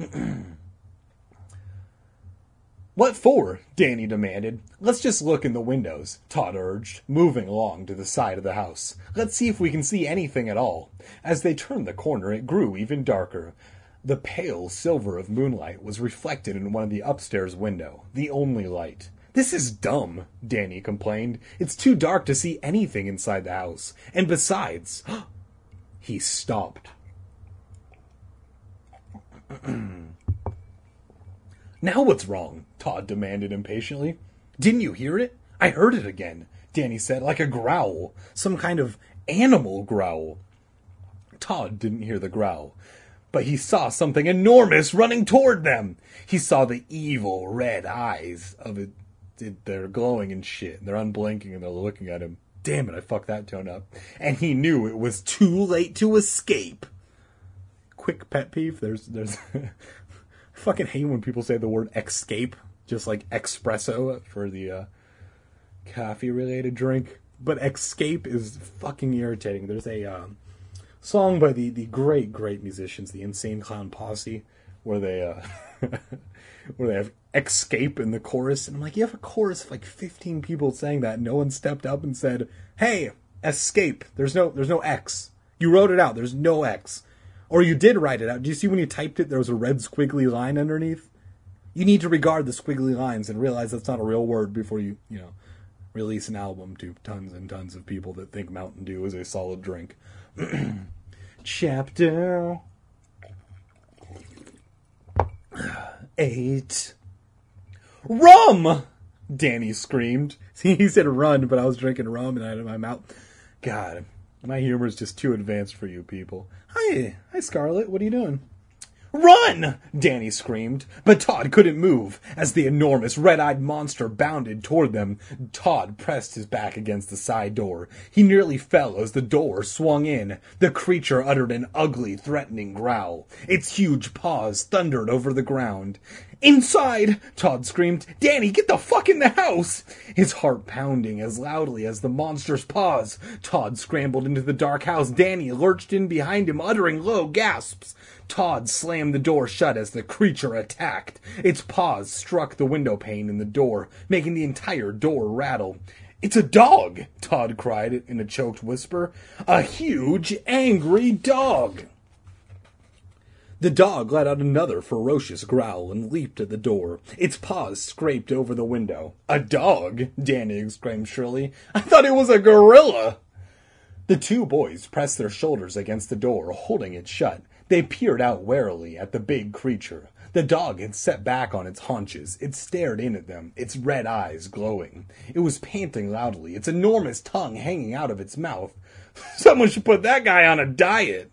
A: What for? Danny demanded. Let's just look in the windows, Todd urged, moving along to the side of the house. Let's see if we can see anything at all. As they turned the corner, it grew even darker. The pale silver of moonlight was reflected in one of the upstairs windows, the only light. This is dumb, Danny complained. It's too dark to see anything inside the house. And besides... He stopped. Now what's wrong? Todd demanded impatiently. Didn't you hear it? I heard it again, Danny said, like a growl. Some kind of animal growl. Todd didn't hear the growl, but he saw something enormous running toward them. He saw the evil red eyes of it. They're glowing and shit. They're unblinking and they're looking at him. Damn it, I fucked that tone up. And he knew it was too late to escape. Quick pet peeve. There's I fucking hate when people say the word escape, just like espresso for the coffee-related drink. But escape is fucking irritating. There's a song by the great musicians, the Insane Clown Posse, where they where they have escape in the chorus, and I'm like, you have a chorus of like 15 people saying that, and no one stepped up and said, hey, escape. There's no X. You wrote it out. There's no X. Or you did write it out. Do you see when you typed it, there was a red squiggly line underneath? You need to regard the squiggly lines and realize that's not a real word before you release an album to tons and tons of people that think Mountain Dew is a solid drink. Chapter 8. Rum! Danny screamed. See, he said run, but I was drinking rum and I had it in my mouth. God, my humor is just too advanced for you people. Hi, Scarlett. What are you doing? Run! Danny screamed, but Todd couldn't move. As the enormous red-eyed monster bounded toward them, Todd pressed his back against the side door. He nearly fell as the door swung in. The creature uttered an ugly, threatening growl. Its huge paws thundered over the ground. Inside! Todd screamed. Danny, get the fuck in the house! His heart pounding as loudly as the monster's paws. Todd scrambled into the dark house. Danny lurched in behind him, uttering low gasps. Todd slammed the door shut as the creature attacked. Its paws struck the window pane in the door, making the entire door rattle. It's a dog! Todd cried in a choked whisper. A huge, angry dog! The dog let out another ferocious growl and leaped at the door. Its paws scraped over the window. A dog? Danny exclaimed shrilly. I thought it was a gorilla! The two boys pressed their shoulders against the door, holding it shut. They peered out warily at the big creature. The dog had set back on its haunches. It stared in at them, its red eyes glowing. It was panting loudly, its enormous tongue hanging out of its mouth. Someone should put that guy on a diet!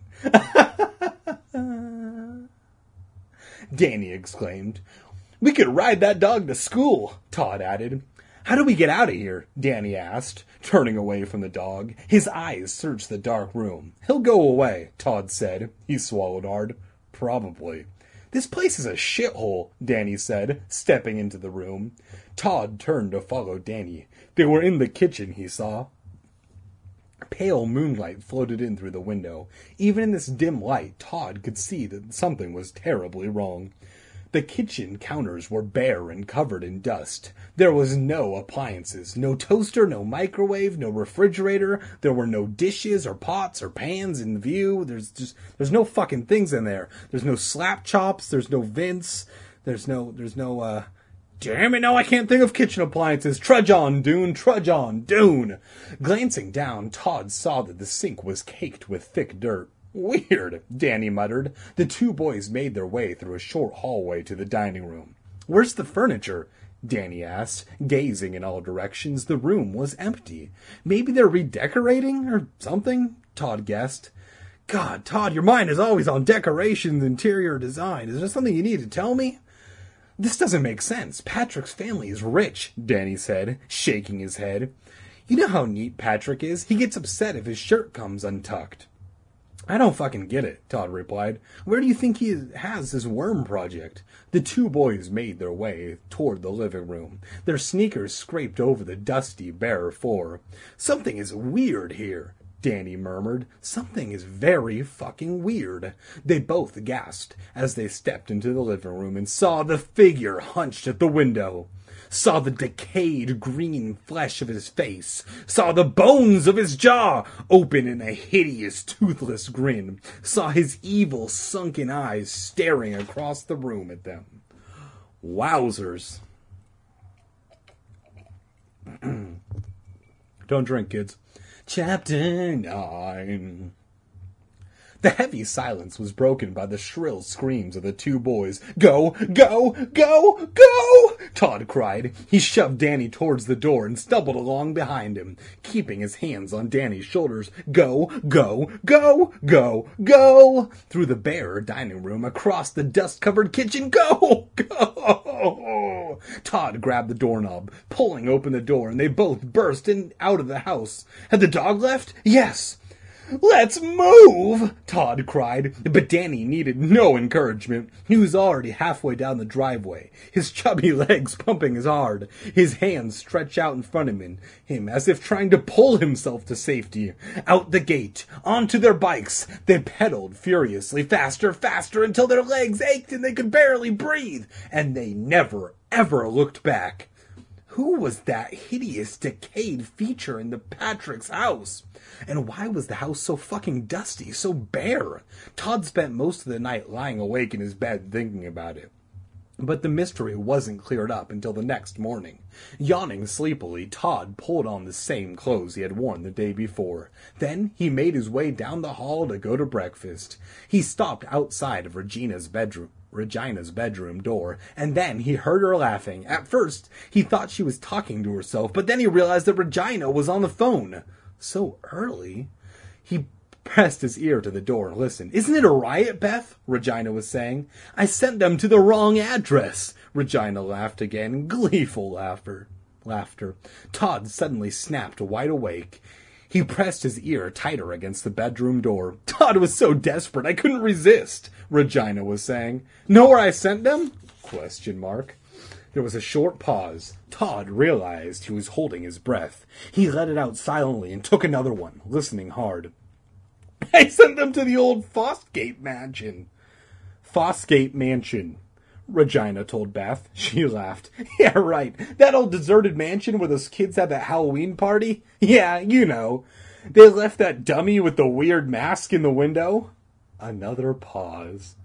A: Danny exclaimed. We could ride that dog to school, Todd added. How do we get out of here? Danny asked, turning away from the dog. His eyes searched the dark room. He'll go away, Todd said. He swallowed hard. Probably. "This place is a shithole," Danny said, stepping into the room. Todd turned to follow Danny. They were in the kitchen, he saw. Pale moonlight floated in through the window. Even in this dim light, Todd could see that something was terribly wrong. The kitchen counters were bare and covered in dust. There was no appliances, no toaster, no microwave, no refrigerator. There were no dishes or pots or pans in view. There's no fucking things in there. There's no slap chops. There's no Vince. There's no, damn it, no, I can't think of kitchen appliances. Trudge on, Dune, trudge on, Dune. Glancing down, Todd saw that the sink was caked with thick dirt. Weird, Danny muttered. The two boys made their way through a short hallway to the dining room. Where's the furniture? Danny asked, gazing in all directions. The room was empty. Maybe they're redecorating or something, Todd guessed. God, Todd, your mind is always on decorations, interior design. Is there something you need to tell me? This doesn't make sense. Patrick's family is rich, Danny said, shaking his head. You know how neat Patrick is? He gets upset if his shirt comes untucked. I don't fucking get it, Todd replied. Where do you think he has this worm project? The two boys made their way toward the living room. Their sneakers scraped over the dusty, bare floor. Something is weird here, Danny murmured. Something is very fucking weird. They both gasped as they stepped into the living room and saw the figure hunched at the window. Saw the decayed green flesh of his face, saw the bones of his jaw open in a hideous toothless grin, saw his evil sunken eyes staring across the room at them. Wowzers. Don't drink, kids. Chapter 9. The heavy silence was broken by the shrill screams of the two boys. Go, go, go, go! Todd cried. He shoved Danny towards the door and stumbled along behind him, keeping his hands on Danny's shoulders. Go, go, go, go, go! Through the bare dining room, across the dust-covered kitchen. Go, go! Todd grabbed the doorknob, pulling open the door, and they both burst out of the house. Had the dog left? Yes! Let's move, Todd cried, but Danny needed no encouragement. He was already halfway down the driveway, his chubby legs pumping as hard, his hands stretched out in front of him as if trying to pull himself to safety. Out the gate, onto their bikes, they pedaled furiously, faster, faster, until their legs ached and they could barely breathe, and they never, ever looked back. Who was that hideous, decayed feature in the Patrick's house? And why was the house so fucking dusty, so bare? Todd spent most of the night lying awake in his bed thinking about it. But the mystery wasn't cleared up until the next morning. Yawning sleepily, Todd pulled on the same clothes he had worn the day before. Then he made his way down the hall to go to breakfast. He stopped outside of Regina's bedroom door, and then he heard her laughing. At first, he thought she was talking to herself, but then he realized that Regina was on the phone. So early? He pressed his ear to the door and listened. Isn't it a riot, Beth? Regina was saying. I sent them to the wrong address. Regina laughed again, gleeful laughter. Todd suddenly snapped wide awake. He pressed his ear tighter against the bedroom door. Todd was so desperate I couldn't resist, Regina was saying. Know where I sent them? ? There was a short pause. Todd realized he was holding his breath. He let it out silently and took another one, listening hard. I sent them to the old Fosgate Mansion. Fosgate Mansion, Regina told Beth. She laughed. Yeah, right. That old deserted mansion where those kids had that Halloween party? Yeah, you know. They left that dummy with the weird mask in the window. Another pause.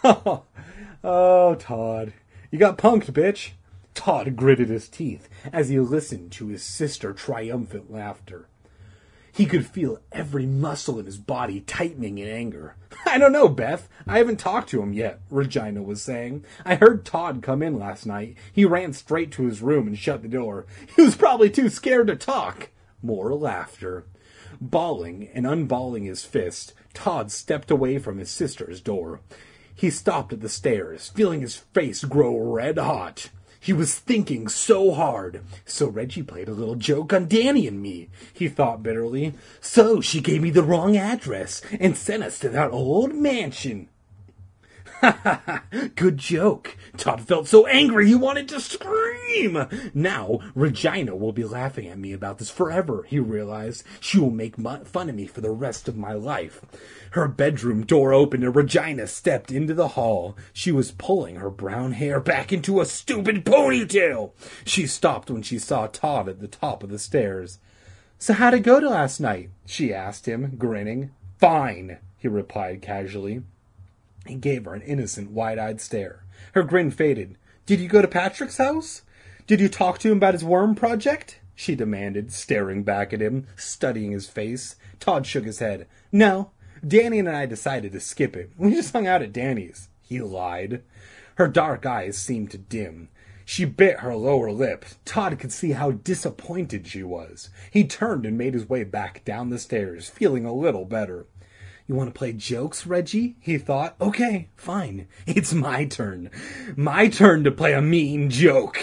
A: Oh, Todd. You got punked, bitch. Todd gritted his teeth as he listened to his sister's triumphant laughter. He could feel every muscle in his body tightening in anger. I don't know, Beth. I haven't talked to him yet, Regina was saying. I heard Todd come in last night. He ran straight to his room and shut the door. He was probably too scared to talk. More laughter. Balling and unballing his fist, Todd stepped away from his sister's door. He stopped at the stairs, feeling his face grow red hot. He was thinking so hard. So Reggie played a little joke on Danny and me, he thought bitterly. So she gave me the wrong address and sent us to that old mansion. Good joke. Todd felt so angry he wanted to scream. Now, Regina will be laughing at me about this forever, he realized. She will make fun of me for the rest of my life. Her bedroom door opened and Regina stepped into the hall. She was pulling her brown hair back into a stupid ponytail. She stopped when she saw Todd at the top of the stairs. So how'd it go last night? She asked him, grinning. Fine, he replied casually. He gave her an innocent, wide-eyed stare. Her grin faded. Did you go to Patrick's house? Did you talk to him about his worm project? She demanded, staring back at him, studying his face. Todd shook his head. No, Danny and I decided to skip it. We just hung out at Danny's. He lied. Her dark eyes seemed to dim. She bit her lower lip. Todd could see how disappointed she was. He turned and made his way back down the stairs, feeling a little better. You want to play jokes, Reggie? He thought. Okay, fine. It's my turn. My turn to play a mean joke.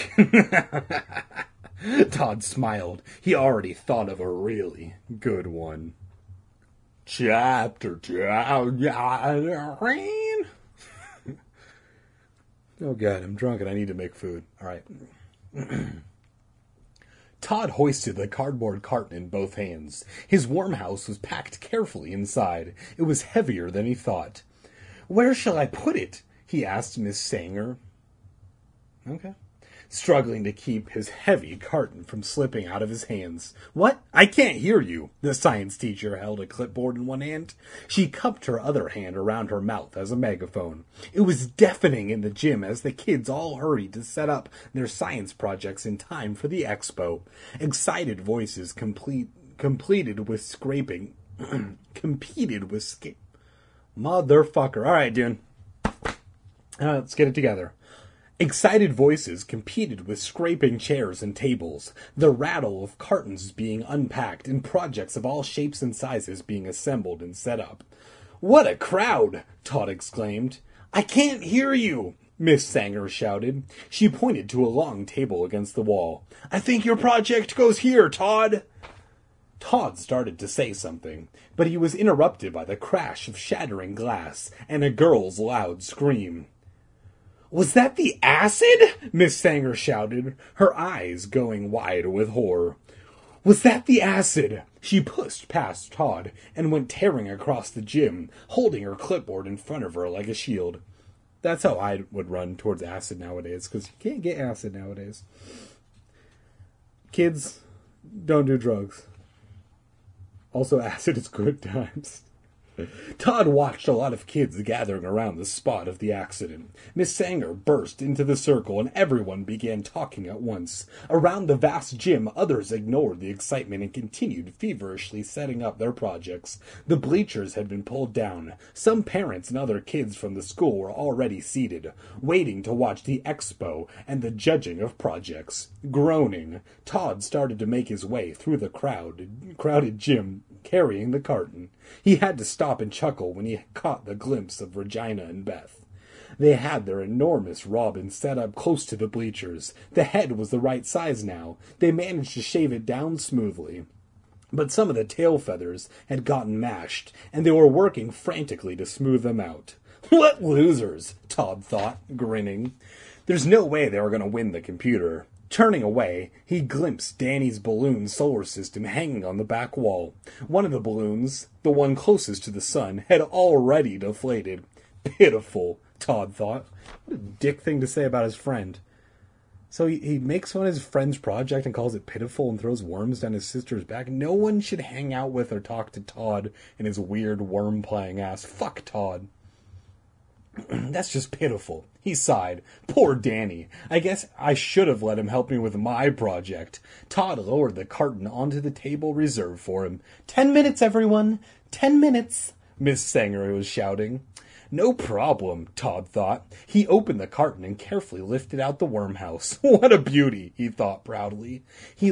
A: Todd smiled. He already thought of a really good one. Chapter 2. Oh, God, I'm drunk and I need to make food. All right. Todd hoisted the cardboard carton in both hands. His worm house was packed carefully inside. It was heavier than he thought. Where shall I put it? He asked Miss Sanger. Okay. Struggling to keep his heavy carton from slipping out of his hands. What? I can't hear you. The science teacher held a clipboard in one hand. She cupped her other hand around her mouth as a megaphone. It was deafening in the gym as the kids all hurried to set up their science projects in time for the expo. Excited voices competed with scraping. Motherfucker. All right, dude. Let's get it together. Excited voices competed with scraping chairs and tables, the rattle of cartons being unpacked, and projects of all shapes and sizes being assembled and set up. What a crowd! Todd exclaimed. I can't hear you! Miss Sanger shouted. She pointed to a long table against the wall. I think your project goes here, Todd! Todd started to say something, but he was interrupted by the crash of shattering glass and a girl's loud scream. Was that the acid? Miss Sanger shouted, her eyes going wide with horror. Was that the acid? She pushed past Todd and went tearing across the gym, holding her clipboard in front of her like a shield. That's how I would run towards acid nowadays, because you can't get acid nowadays. Kids, don't do drugs. Also, acid is good times. Todd watched a lot of kids gathering around the spot of the accident. Miss Sanger burst into the circle and everyone began talking at once. Around the vast gym, others ignored the excitement and continued feverishly setting up their projects. The bleachers had been pulled down. Some parents and other kids from the school were already seated, waiting to watch the expo and the judging of projects. Groaning, Todd started to make his way through the crowded gym, carrying the carton. He had to stop and chuckle when he caught the glimpse of Regina and Beth. They had their enormous robin set up close to the bleachers. The head was the right size now. They managed to shave it down smoothly. But some of the tail feathers had gotten mashed, and they were working frantically to smooth them out. What losers, Todd thought, grinning. There's no way they were going to win the computer. Turning away, he glimpsed Danny's balloon solar system hanging on the back wall. One of the balloons, the one closest to the sun, had already deflated. Pitiful, Todd thought. What a dick thing to say about his friend. So he makes fun of his friend's project and calls it pitiful and throws worms down his sister's back. No one should hang out with or talk to Todd and his weird worm-playing ass. Fuck Todd. That's just pitiful. He sighed. Poor Danny. I guess I should have let him help me with my project. Todd lowered the carton onto the table reserved for him. 10 minutes, everyone. 10 minutes, Miss Sanger was shouting. No problem, Todd thought. He opened the carton and carefully lifted out the worm house. What a beauty, he thought proudly.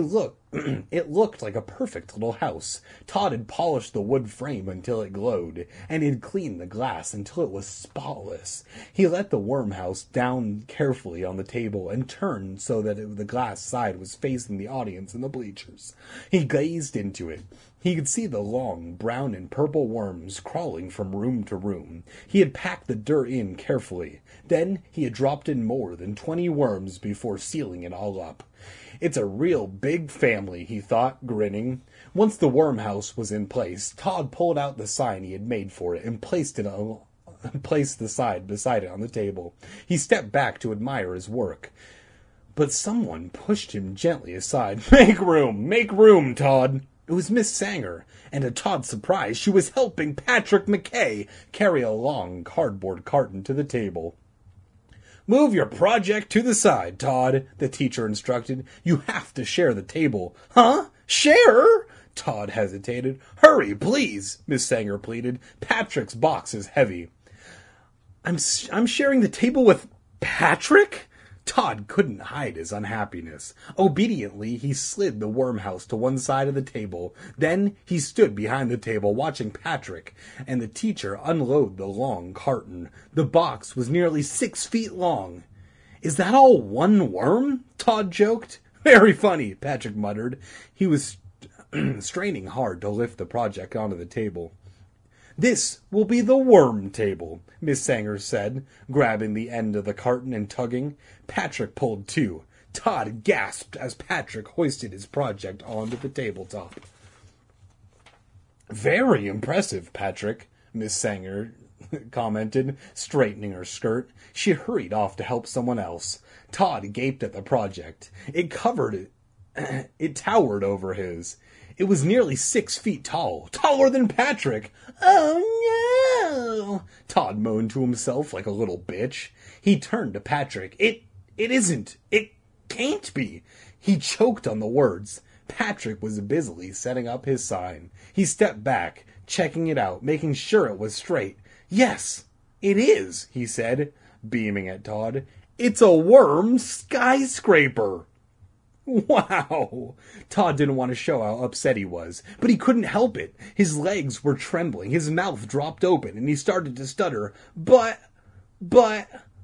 A: It looked like a perfect little house. Todd had polished the wood frame until it glowed, and he'd cleaned the glass until it was spotless. He let the worm house down carefully on the table and turned so that the glass side was facing the audience in the bleachers. He gazed into it. He could see the long brown and purple worms crawling from room to room. He had packed the dirt in carefully. Then he had dropped in more than 20 worms before sealing it all up. It's a real big family, he thought, grinning. Once the worm house was in place, Todd pulled out the sign he had made for it and placed the sign beside it on the table. He stepped back to admire his work. But someone pushed him gently aside. Make room, Todd. It was Miss Sanger, and to Todd's surprise, she was helping Patrick McKay carry a long cardboard carton to the table. Move your project to the side, Todd, the teacher instructed. You have to share the table. Huh? Share? Todd hesitated. Hurry, please, Miss Sanger pleaded. Patrick's box is heavy. I'm sharing the table with Patrick? Todd couldn't hide his unhappiness. Obediently, he slid the worm house to one side of the table. Then he stood behind the table watching Patrick and the teacher unload the long carton. The box was nearly 6 feet long. Is that all one worm? Todd joked. Very funny, Patrick muttered. He was straining hard to lift the project onto the table. This will be the worm table, Miss Sanger said, grabbing the end of the carton and tugging. Patrick pulled too. Todd gasped as Patrick hoisted his project onto the tabletop. Very impressive, Patrick, Miss Sanger commented, straightening her skirt. She hurried off to help someone else. Todd gaped at the project. It towered over his. It was nearly 6 feet tall, taller than Patrick. Oh, no! Todd moaned to himself like a little bitch. He turned to Patrick. It isn't. It can't be. He choked on the words. Patrick was busily setting up his sign. He stepped back, checking it out, making sure it was straight. Yes, it is, he said, beaming at Todd. It's a worm skyscraper. Wow! Todd didn't want to show how upset he was, but he couldn't help it. His legs were trembling, his mouth dropped open, and he started to stutter. But, Buddha,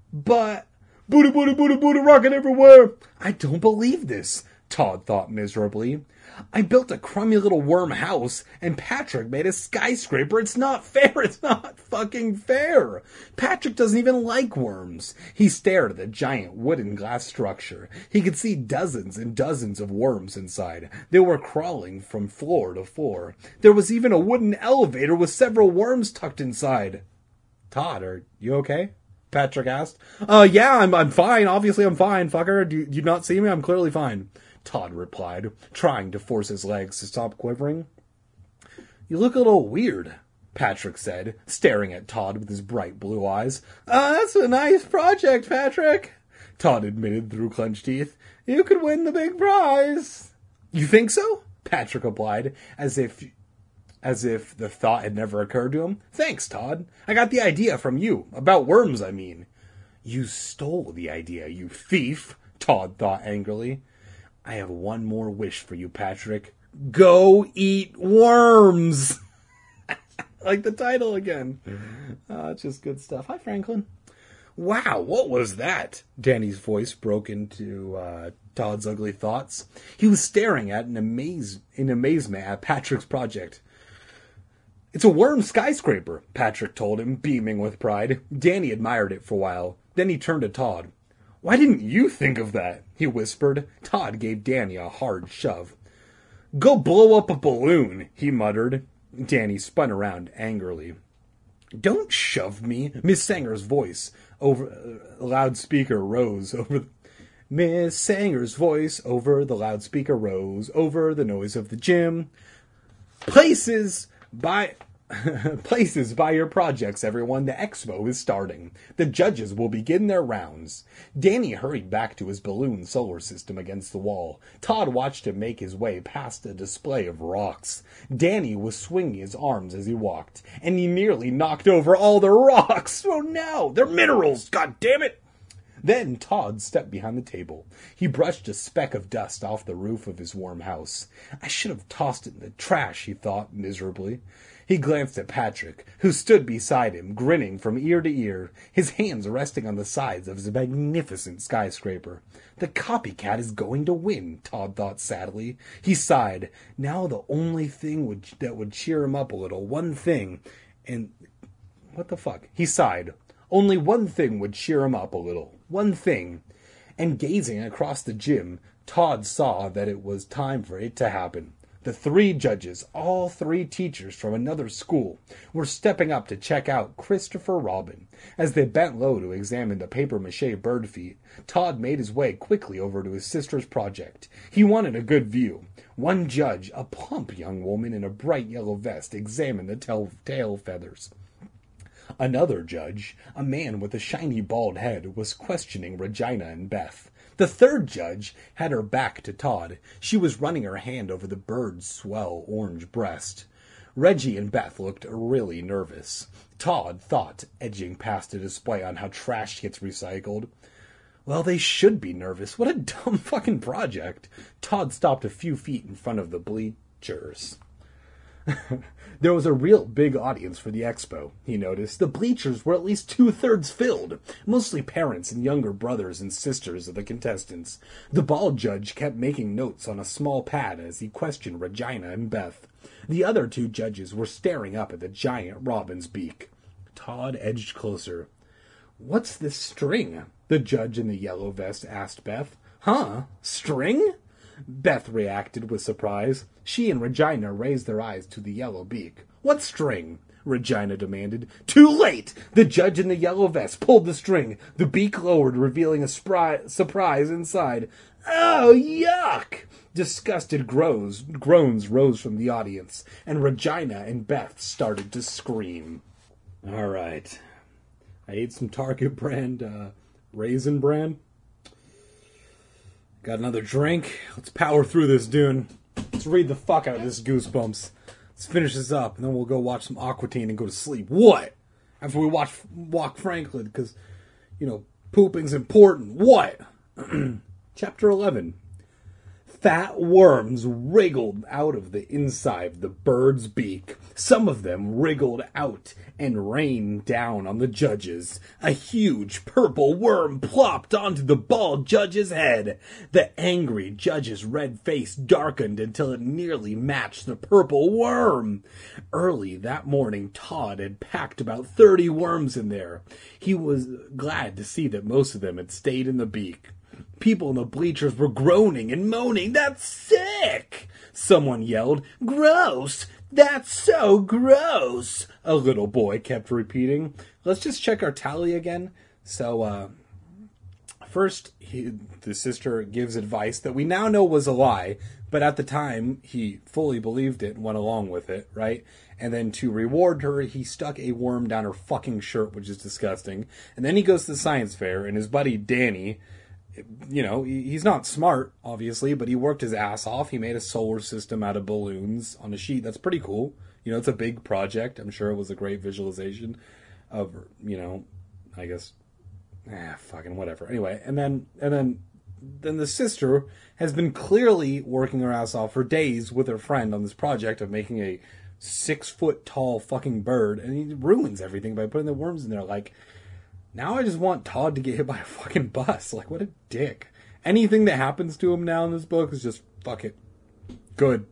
A: rocket everywhere! I don't believe this, Todd thought miserably. I built a crummy little worm house, and Patrick made a skyscraper. It's not fair. It's not fucking fair. Patrick doesn't even like worms. He stared at the giant wooden glass structure. He could see dozens and dozens of worms inside. They were crawling from floor to floor. There was even a wooden elevator with several worms tucked inside. Todd, are you okay? Patrick asked. Yeah, I'm fine. Obviously I'm fine, fucker. Do you not see me? I'm clearly fine. Todd replied, trying to force his legs to stop quivering. You look a little weird, Patrick said, staring at Todd with his bright blue eyes. That's a nice project, Patrick, Todd admitted through clenched teeth. You could win the big prize. You think so? Patrick replied, as if the thought had never occurred to him. Thanks, Todd. I got the idea from you. About worms, I mean. You stole the idea, you thief, Todd thought angrily. I have one more wish for you, Patrick. Go eat worms! Like the title again. It's just good stuff. Hi, Franklin. Wow, what was that? Danny's voice broke into Todd's ugly thoughts. He was staring at in amazement at Patrick's project. It's a worm skyscraper, Patrick told him, beaming with pride. Danny admired it for a while. Then he turned to Todd. Why didn't you think of that? He whispered. Todd gave Danny a hard shove. Go blow up a balloon, he muttered. Danny spun around angrily. Don't shove me. Miss Sanger's voice over the loudspeaker rose over Miss Sanger's voice over the loudspeaker rose over the noise of the gym. Places by your projects, everyone. The expo is starting. The judges will begin their rounds. Danny hurried back to his balloon solar system against the wall. Todd watched him make his way past a display of rocks. Danny was swinging his arms as he walked, and he nearly knocked over all the rocks. Oh no, they're minerals, god damn it! Then Todd stepped behind the table. He brushed a speck of dust off the roof of his warm house. I should have tossed it in the trash, he thought miserably. He glanced at Patrick, who stood beside him, grinning from ear to ear, his hands resting on the sides of his magnificent skyscraper. The copycat is going to win, Todd thought sadly. He sighed. Now the only thing that would cheer him up a little, one thing, and... what the fuck? He sighed. Only one thing would cheer him up a little. One thing. And gazing across the gym, Todd saw that it was time for it to happen. The 3 judges, all 3 teachers from another school, were stepping up to check out Christopher Robin. As they bent low to examine the papier-mâché bird feet, Todd made his way quickly over to his sister's project. He wanted a good view. One judge, a plump young woman in a bright yellow vest, examined the tail feathers. Another judge, a man with a shiny bald head, was questioning Regina and Beth. The 3rd judge had her back to Todd. She was running her hand over the bird's swell orange breast. Reggie and Beth looked really nervous. Todd thought, edging past a display on how trash gets recycled. Well, they should be nervous. What a dumb fucking project. Todd stopped a few feet in front of the bleachers. There was a real big audience for the expo, he noticed. The bleachers were at least 2/3 filled, mostly parents and younger brothers and sisters of the contestants. The bald judge kept making notes on a small pad as he questioned Regina and Beth. The other 2 judges were staring up at the giant robin's beak. Todd edged closer. "What's this string?" the judge in the yellow vest asked Beth. "Huh? String?" Beth reacted with surprise. She and Regina raised their eyes to the yellow beak. "What string?" Regina demanded. "Too late!" The judge in the yellow vest pulled the string. The beak lowered, revealing a surprise inside. "Oh, yuck!" Disgusted groans rose from the audience, and Regina and Beth started to scream. All right. I ate some Target brand, Raisin Bran. Got another drink. Let's power through this, Dune. Let's read the fuck out of this Goosebumps. Let's finish this up, and then we'll go watch some Aqua Teen and go to sleep. What? After we watch Walk Franklin, because, pooping's important. What? Chapter 11. Fat worms wriggled out of the inside of the bird's beak. Some of them wriggled out and rained down on the judges. A huge purple worm plopped onto the bald judge's head. The angry judge's red face darkened until it nearly matched the purple worm. Early that morning, Todd had packed about 30 worms in there. He was glad to see that most of them had stayed in the beak. People in the bleachers were groaning and moaning. "That's sick!" Someone yelled. "Gross! That's so gross!" A little boy kept repeating. Let's just check our tally again. So, first, the sister gives advice that we now know was a lie, but at the time, he fully believed it and went along with it, right? And then to reward her, he stuck a worm down her fucking shirt, which is disgusting. And then he goes to the science fair, and his buddy Danny... he's not smart, obviously, but he worked his ass off. He made a solar system out of balloons on a sheet. That's pretty cool. It's a big project. I'm sure it was a great visualization of, I guess, fucking whatever. Anyway, and then the sister has been clearly working her ass off for days with her friend on this project of making a 6-foot-tall fucking bird, and he ruins everything by putting the worms in there. Like, now I just want Todd to get hit by a fucking bus. Like, what a dick. Anything that happens to him now in this book is just, fuck it. Good.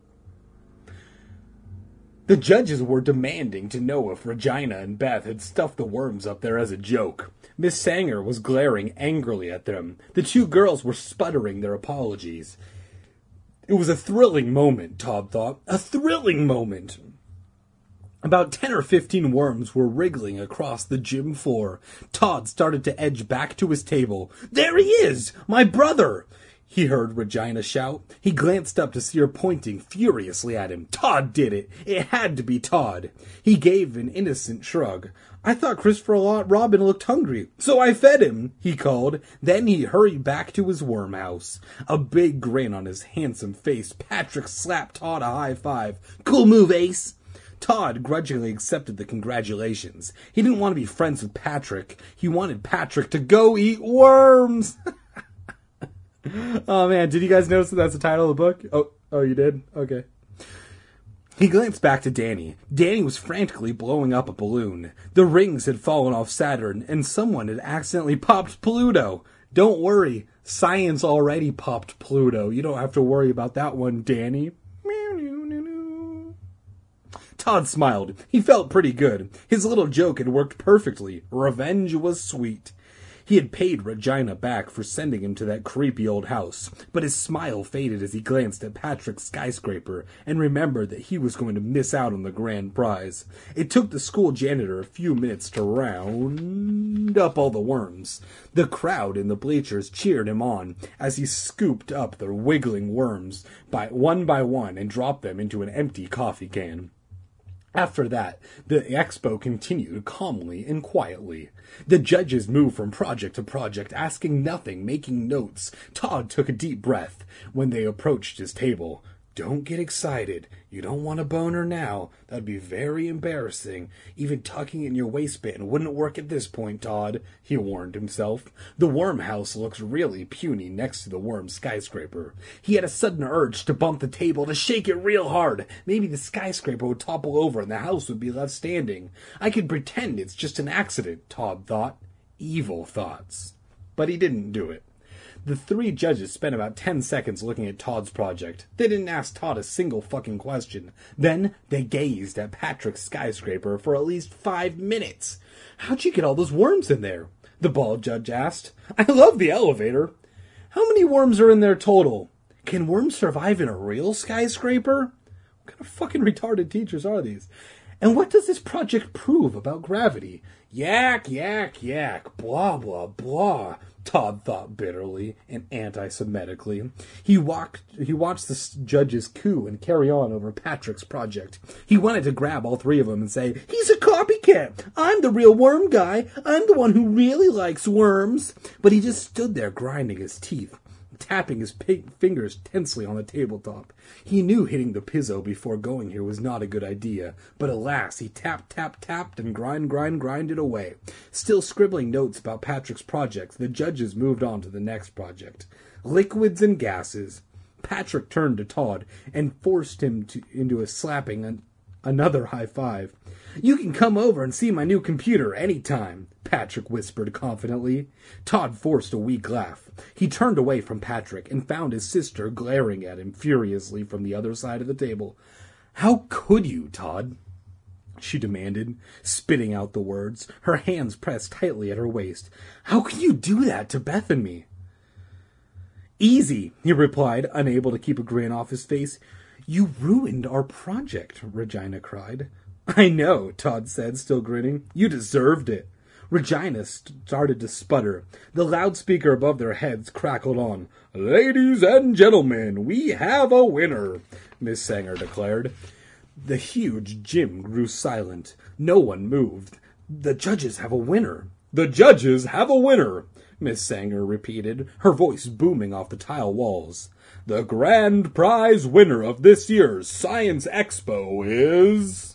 A: The judges were demanding to know if Regina and Beth had stuffed the worms up there as a joke. Miss Sanger was glaring angrily at them. The 2 girls were sputtering their apologies. It was a thrilling moment, Todd thought. A thrilling moment. About 10 or 15 worms were wriggling across the gym floor. Todd started to edge back to his table. "There he is! My brother!" he heard Regina shout. He glanced up to see her pointing furiously at him. Todd did it. It had to be Todd. He gave an innocent shrug. "I thought Christopher Robin looked hungry, so I fed him," he called. Then he hurried back to his worm house. A big grin on his handsome face, Patrick slapped Todd a high five. "Cool move, Ace." Todd grudgingly accepted the congratulations. He didn't want to be friends with Patrick. He wanted Patrick to go eat worms. Oh man, did you guys notice that that's the title of the book? Oh, you did? Okay. He glanced back to Danny. Danny was frantically blowing up a balloon. The rings had fallen off Saturn, and someone had accidentally popped Pluto. Don't worry, science already popped Pluto. You don't have to worry about that one, Danny. Todd smiled. He felt pretty good. His little joke had worked perfectly. Revenge was sweet. He had paid Regina back for sending him to that creepy old house, but his smile faded as he glanced at Patrick's skyscraper and remembered that he was going to miss out on the grand prize. It took the school janitor a few minutes to round up all the worms. The crowd in the bleachers cheered him on as he scooped up the wiggling worms by one and dropped them into an empty coffee can. After that, the expo continued calmly and quietly. The judges moved from project to project, asking nothing, making notes. Todd took a deep breath when they approached his table. Don't get excited. You don't want a boner now. That'd be very embarrassing. Even tucking in your waistband wouldn't work at this point, Todd, he warned himself. The worm house looks really puny next to the worm skyscraper. He had a sudden urge to bump the table, to shake it real hard. Maybe the skyscraper would topple over and the house would be left standing. I could pretend it's just an accident, Todd thought. Evil thoughts. But he didn't do it. The three judges spent about 10 seconds looking at Todd's project. They didn't ask Todd a single fucking question. Then they gazed at Patrick's skyscraper for at least 5 minutes. How'd you get all those worms in there? The bald judge asked. I love the elevator. How many worms are in there total? Can worms survive in a real skyscraper? What kind of fucking retarded teachers are these? And what does this project prove about gravity? Yak, yak, yak, blah, blah, blah. Todd thought bitterly and anti-Semitically. He watched the judges coo and carry on over Patrick's project. He wanted to grab all three of them and say, he's a copycat. I'm the real worm guy. I'm the one who really likes worms. But he just stood there grinding his teeth, tapping his fingers tensely on the tabletop. He knew hitting the pizzo before going here was not a good idea, but alas, he tapped, and grinded away. Still scribbling notes about Patrick's project, the judges moved on to the next project. Liquids and gases. Patrick turned to Todd and forced him into slapping another high five. You can come over and see my new computer anytime, Patrick whispered confidently. Todd forced a weak laugh. He turned away from Patrick and found his sister glaring at him furiously from the other side of the table. How could you, Todd? She demanded, spitting out the words, her hands pressed tightly at her waist. How could you do that to Beth and me? Easy, he replied, unable to keep a grin off his face. You ruined our project, Regina cried. I know, Todd said, still grinning. You deserved it. Regina started to sputter. The loudspeaker above their heads crackled on. Ladies and gentlemen, we have a winner, Miss Sanger declared. The huge gym grew silent. No one moved. The judges have a winner. The judges have a winner, Miss Sanger repeated, her voice booming off the tile walls. The grand prize winner of this year's Science Expo is...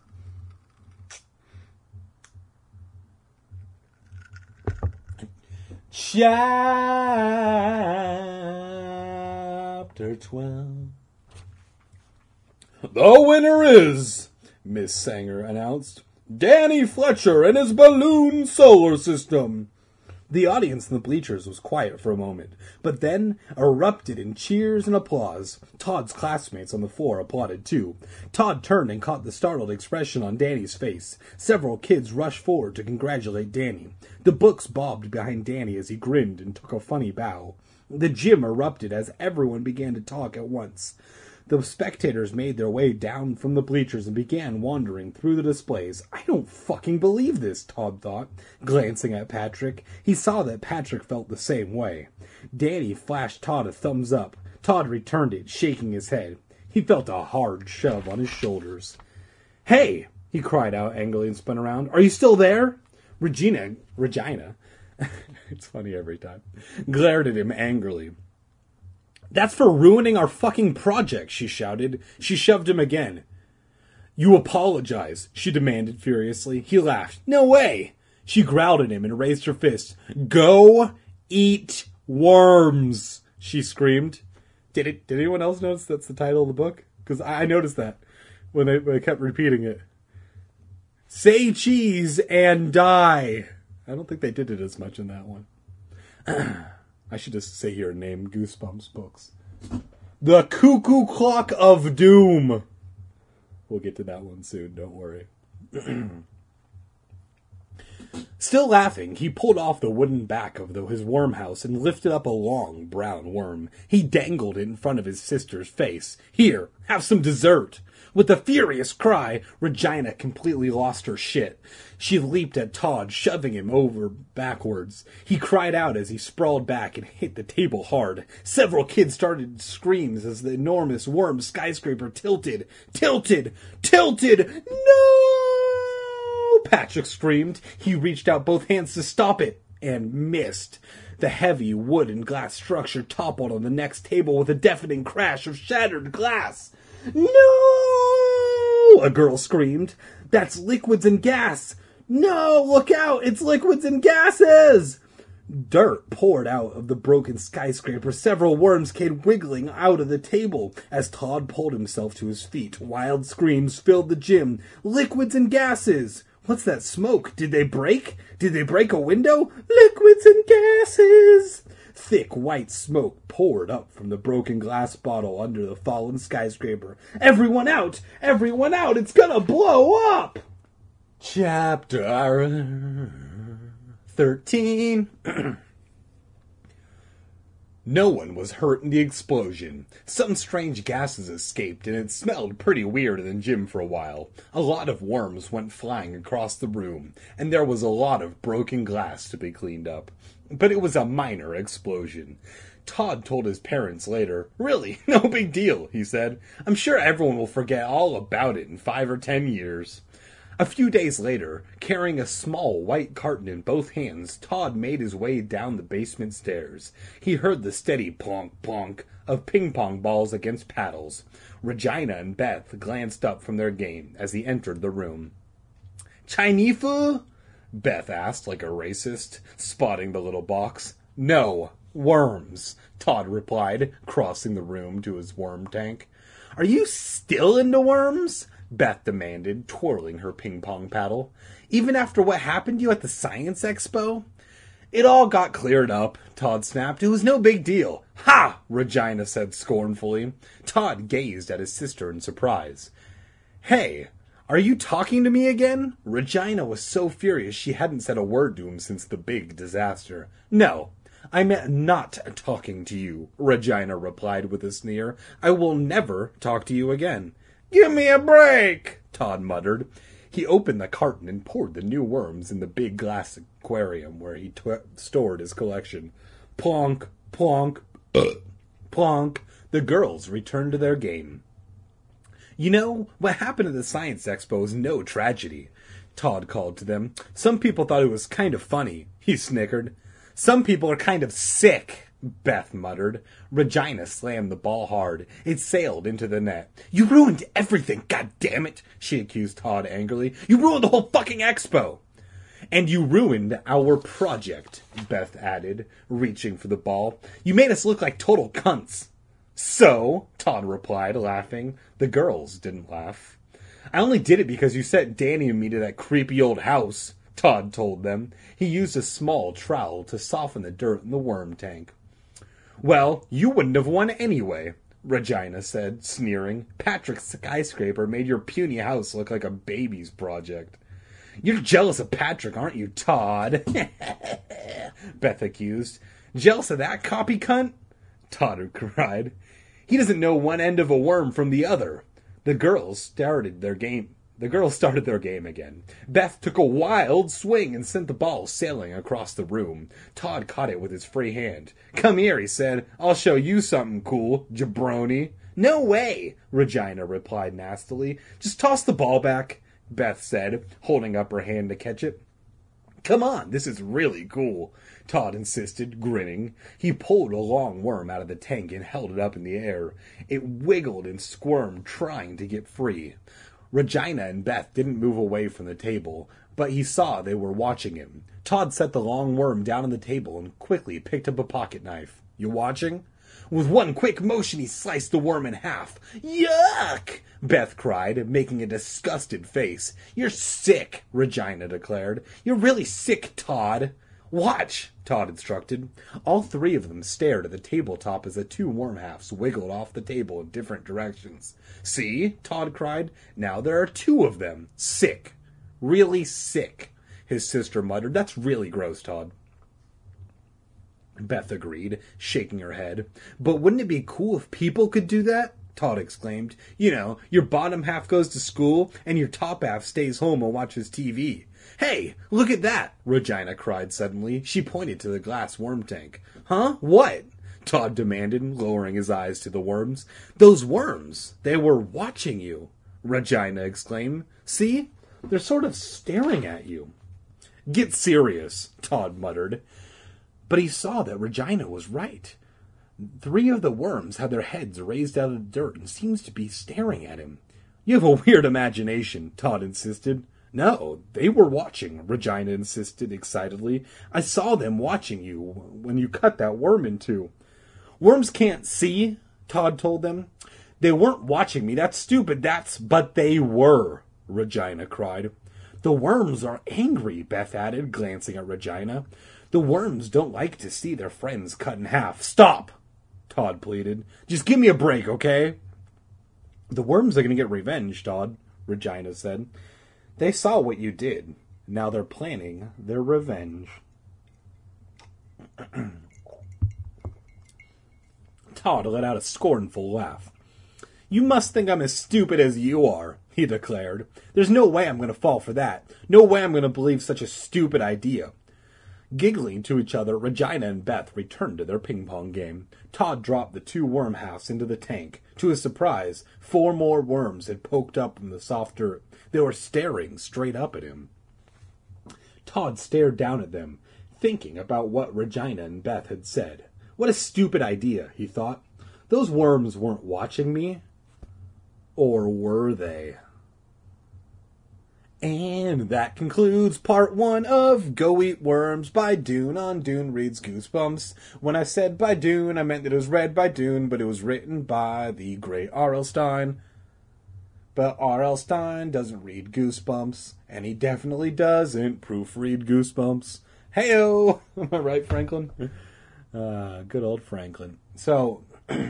A: Chapter 12. The winner is, Miss Sanger announced, Danny Fletcher and his balloon solar system. The audience in the bleachers was quiet for a moment, but then erupted in cheers and applause. Todd's classmates on the floor applauded too. Todd turned and caught the startled expression on Danny's face. Several kids rushed forward to congratulate Danny. The books bobbed behind Danny as he grinned and took a funny bow. The gym erupted as everyone began to talk at once. The spectators made their way down from the bleachers and began wandering through the displays. I don't fucking believe this, Todd thought, glancing at Patrick. He saw that Patrick felt the same way. Danny flashed Todd a thumbs up. Todd returned it, shaking his head. He felt a hard shove on his shoulders. Hey, he cried out angrily and spun around. Are you still there? Regina, it's funny every time, glared at him angrily. That's for ruining our fucking project, she shouted. She shoved him again. You apologize, she demanded furiously. He laughed. No way! She growled at him and raised her fist. Go eat worms, she screamed. Did anyone else notice that's the title of the book? Because I noticed that when I kept repeating it. Say cheese and die. I don't think they did it as much in that one. I should just say here, name Goosebumps books. The Cuckoo Clock of Doom. We'll get to that one soon, don't worry. Still laughing, he pulled off the wooden back of his worm house and lifted up a long brown worm. He dangled it in front of his sister's face. Here, have some dessert. With a furious cry, Regina completely lost her shit. She leaped at Todd, shoving him over backwards. He cried out as he sprawled back and hit the table hard. Several kids started screams as the enormous worm skyscraper tilted. Tilted! No! Patrick screamed. He reached out both hands to stop it, and missed. The heavy wood and glass structure toppled on the next table with a deafening crash of shattered glass. No! A girl screamed. That's liquids and gas. No, look out! It's liquids and gases! Dirt poured out of the broken skyscraper. Several worms came wiggling out of the table as Todd pulled himself to his feet. Wild screams filled the gym. Liquids and gases! What's that smoke? Did they break? Did they break a window? Liquids and gases! Thick white smoke poured up from the broken glass bottle under the fallen skyscraper. Everyone out! Everyone out! It's gonna blow up! Chapter 13. No one was hurt in the explosion. Some strange gases escaped, and it smelled pretty weird in Jim for a while. A lot of worms went flying across the room, and there was a lot of broken glass to be cleaned up. But it was a minor explosion. Todd told his parents later, "Really, no big deal," he said. "I'm sure everyone will forget all about it in 5 or 10 years. A few days later, carrying a small white carton in both hands, Todd made his way down the basement stairs. He heard the steady plonk plonk of ping-pong balls against paddles. Regina and Beth glanced up from their game as he entered the room. "Chinese food?" Beth asked like a racist, spotting the little box. "No, worms," Todd replied, crossing the room to his worm tank. "Are you still into worms?" Beth demanded, twirling her ping-pong paddle. "Even after what happened to you at the Science Expo?" "It all got cleared up," Todd snapped. "It was no big deal." "Ha!" Regina said scornfully. Todd gazed at his sister in surprise. "Hey, are you talking to me again?" Regina was so furious she hadn't said a word to him since the big disaster. "No, I'm not talking to you," Regina replied with a sneer. "I will never talk to you again." "Give me a break," Todd muttered. He opened the carton and poured the new worms in the big glass aquarium where he stored his collection. Plonk, plonk, plonk. The girls returned to their game. "You know, what happened at the Science Expo is no tragedy," Todd called to them. "Some people thought it was kind of funny," he snickered. "Some people are kind of sick," Beth muttered. Regina slammed the ball hard. It sailed into the net. "You ruined everything, goddammit," she accused Todd angrily. "You ruined the whole fucking expo." "And you ruined our project," Beth added, reaching for the ball. "You made us look like total cunts." "So?" Todd replied, laughing. The girls didn't laugh. "I only did it because you sent Danny and me to that creepy old house," Todd told them. He used a small trowel to soften the dirt in the worm tank. "Well, you wouldn't have won anyway," Regina said, sneering. "Patrick's skyscraper made your puny house look like a baby's project." "You're jealous of Patrick, aren't you, Todd?" Beth accused. "Jealous of that copy cunt?" Todd cried. "He doesn't know one end of a worm from the other." The girls started their game again. Beth took a wild swing and sent the ball sailing across the room. Todd caught it with his free hand. "Come here," he said. "I'll show you something cool, jabroni." "No way," Regina replied nastily. "Just toss the ball back," Beth said, holding up her hand to catch it. "Come on, this is really cool," Todd insisted, grinning. He pulled a long worm out of the tank and held it up in the air. It wiggled and squirmed, trying to get free. Regina and Beth didn't move away from the table, but he saw they were watching him. Todd set the long worm down on the table and quickly picked up a pocket knife. You watching? With one quick motion, he sliced the worm in half. Yuck! Beth cried, making a disgusted face. You're sick, Regina declared. You're really sick, Todd. Watch, Todd instructed. All three of them stared at the tabletop as the two worm halves wiggled off the table in different directions. See, Todd cried. Now there are two of them. Sick. Really sick, his sister muttered. That's really gross, Todd. Beth agreed, shaking her head. But wouldn't it be cool if people could do that? Todd exclaimed. You know, your bottom half goes to school and your top half stays home and watches TV. Hey, look at that, Regina cried suddenly. She pointed to the glass worm tank. Huh? What? Todd demanded, lowering his eyes to the worms. Those worms, they were watching you, Regina exclaimed. See? They're sort of staring at you. Get serious, Todd muttered. But he saw that Regina was right. Three of the worms had their heads raised out of the dirt and seems to be staring at him. You have a weird imagination, Todd insisted. No, they were watching, Regina insisted excitedly. I saw them watching you when you cut that worm in two. Worms can't see, Todd told them. They weren't watching me. That's stupid. But they were, Regina cried. The worms are angry, Beth added, glancing at Regina. The worms don't like to see their friends cut in half. Stop, Todd pleaded. Just give me a break, okay? The worms are going to get revenge, Todd, Regina said. They saw what you did. Now they're planning their revenge. Todd let out a scornful laugh. You must think I'm as stupid as you are, he declared. There's no way I'm going to fall for that. No way I'm going to believe such a stupid idea. Giggling to each other, Regina and Beth returned to their ping-pong game. Todd dropped the two worm halves into the tank. To his surprise, 4 more worms had poked up from the soft dirt. They were staring straight up at him. Todd stared down at them, thinking about what Regina and Beth had said. What a stupid idea, he thought. Those worms weren't watching me. Or were they? And that concludes part 1 of Go Eat Worms by Dune on Dune Reads Goosebumps. When I said by Dune, I meant that it was read by Dune, but it was written by the great R.L. Stine. But R.L. Stine doesn't read Goosebumps, and he definitely doesn't proofread Goosebumps. Heyo! Am I right, Franklin? Good old Franklin. So,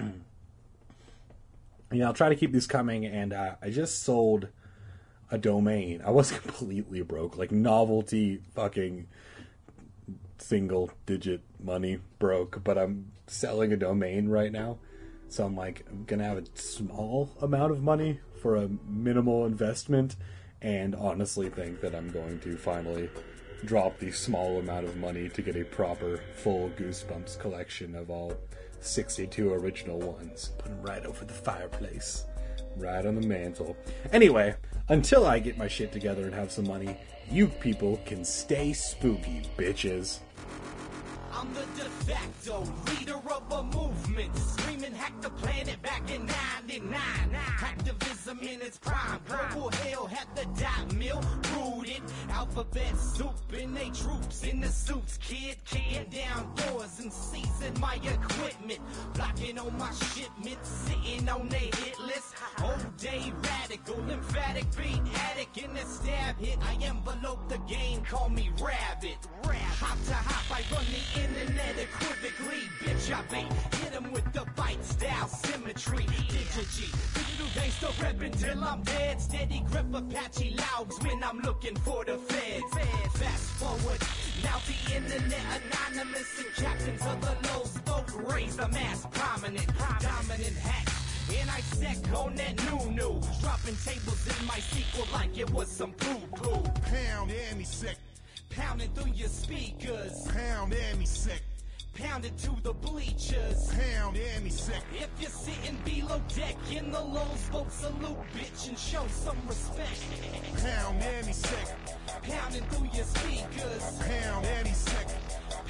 A: I'll try to keep these coming, and I just sold a domain. I was completely broke, like novelty fucking single digit money broke, but I'm selling a domain right now. So I'm gonna have a small amount of money for a minimal investment, and honestly think that I'm going to finally drop the small amount of money to get a proper full Goosebumps collection of all 62 original ones. Put them right over the fireplace. Right on the mantle. Anyway, until I get my shit together and have some money, you people can stay spooky, bitches.
C: I'm the de facto leader of a movement, screaming hack the planet back in 99. Activism in its prime, global hell had the dot mill rooted. Alphabet soup and they troops in the suits, kicking down doors and seizing my equipment, blocking on my shipments, sitting on they hit list. Whole day radical, lymphatic beat addict in the stab hit. I envelope the game, call me Rabbit. Hop to hop, I run the internet equivocally. Bitch, I bait, hit him with the bite style symmetry. Digital gangsta reppin' till I'm dead. Steady grip Apache logs when I'm looking for the feds. Fast forward, now the internet anonymous and captains of the low spoke raise the mass prominent, dominant hack. And I sec on that new, dropping tables in my sequel like it was some poo-poo.
D: Pound any sec.
C: Pounding through your speakers.
D: Pound any sec.
C: Pounded to the bleachers.
D: Pound any sec.
C: If you're sitting below deck in the lows, vote salute, bitch, and show some respect.
D: Pound any sec.
C: Pounding through your speakers.
D: Pound any sec.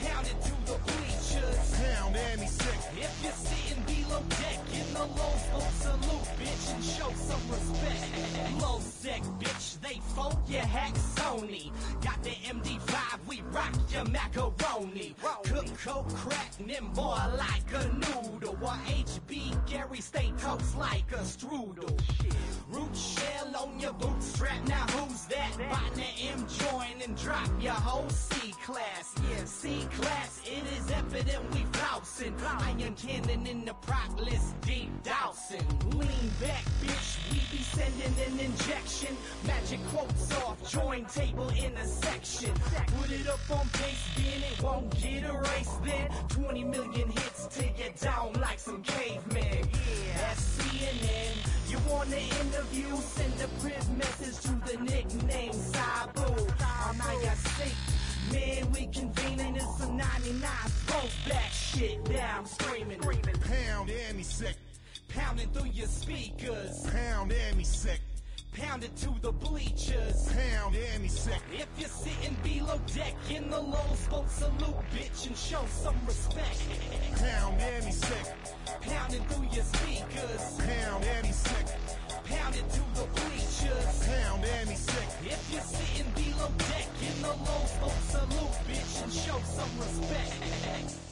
C: Pound it to the bleachers.
D: Pound and he's sick.
C: If you're sitting below deck in the low folk, salute, bitch, and show some respect. Low sec, bitch, they folk, you hack Sony. Got the MD5, we rock your macaroni. Cook, coke, crack, nimble like a noodle. Or HB, Gary, stay toast like a strudel. Root shell on your bootstrap, now who's that? Buy the M join and drop your whole C-class. Yeah, C-class, it is evident we flousing. Iron cannon in the prop list, deep dousing. Lean back, bitch, we be sending an injection. Magic quotes off, join table intersection. Put it up on base, then it won't get erased then. 20 million hits till you're down like some cavemen. That's CNN. You want the interview? Send a print message to the nickname Sabu. I'm IRC. Man, we convening, it's a 99 both back shit. Now I'm screaming.
D: Pound and he's sick.
C: Pounding through your speakers.
D: Pound and he's sick.
C: Pound it to the bleachers.
D: Pound and he's sick.
C: If you're sitting below deck in the low spoke, salute, bitch, and show some respect.
D: Pound and he's sick.
C: Pounding through your speakers.
D: Pound and he's sick.
C: Pound it to the bleachers.
D: Pound and he's sick.
C: If you're sitting below deck in the low spoke, salute, bitch, and show some respect.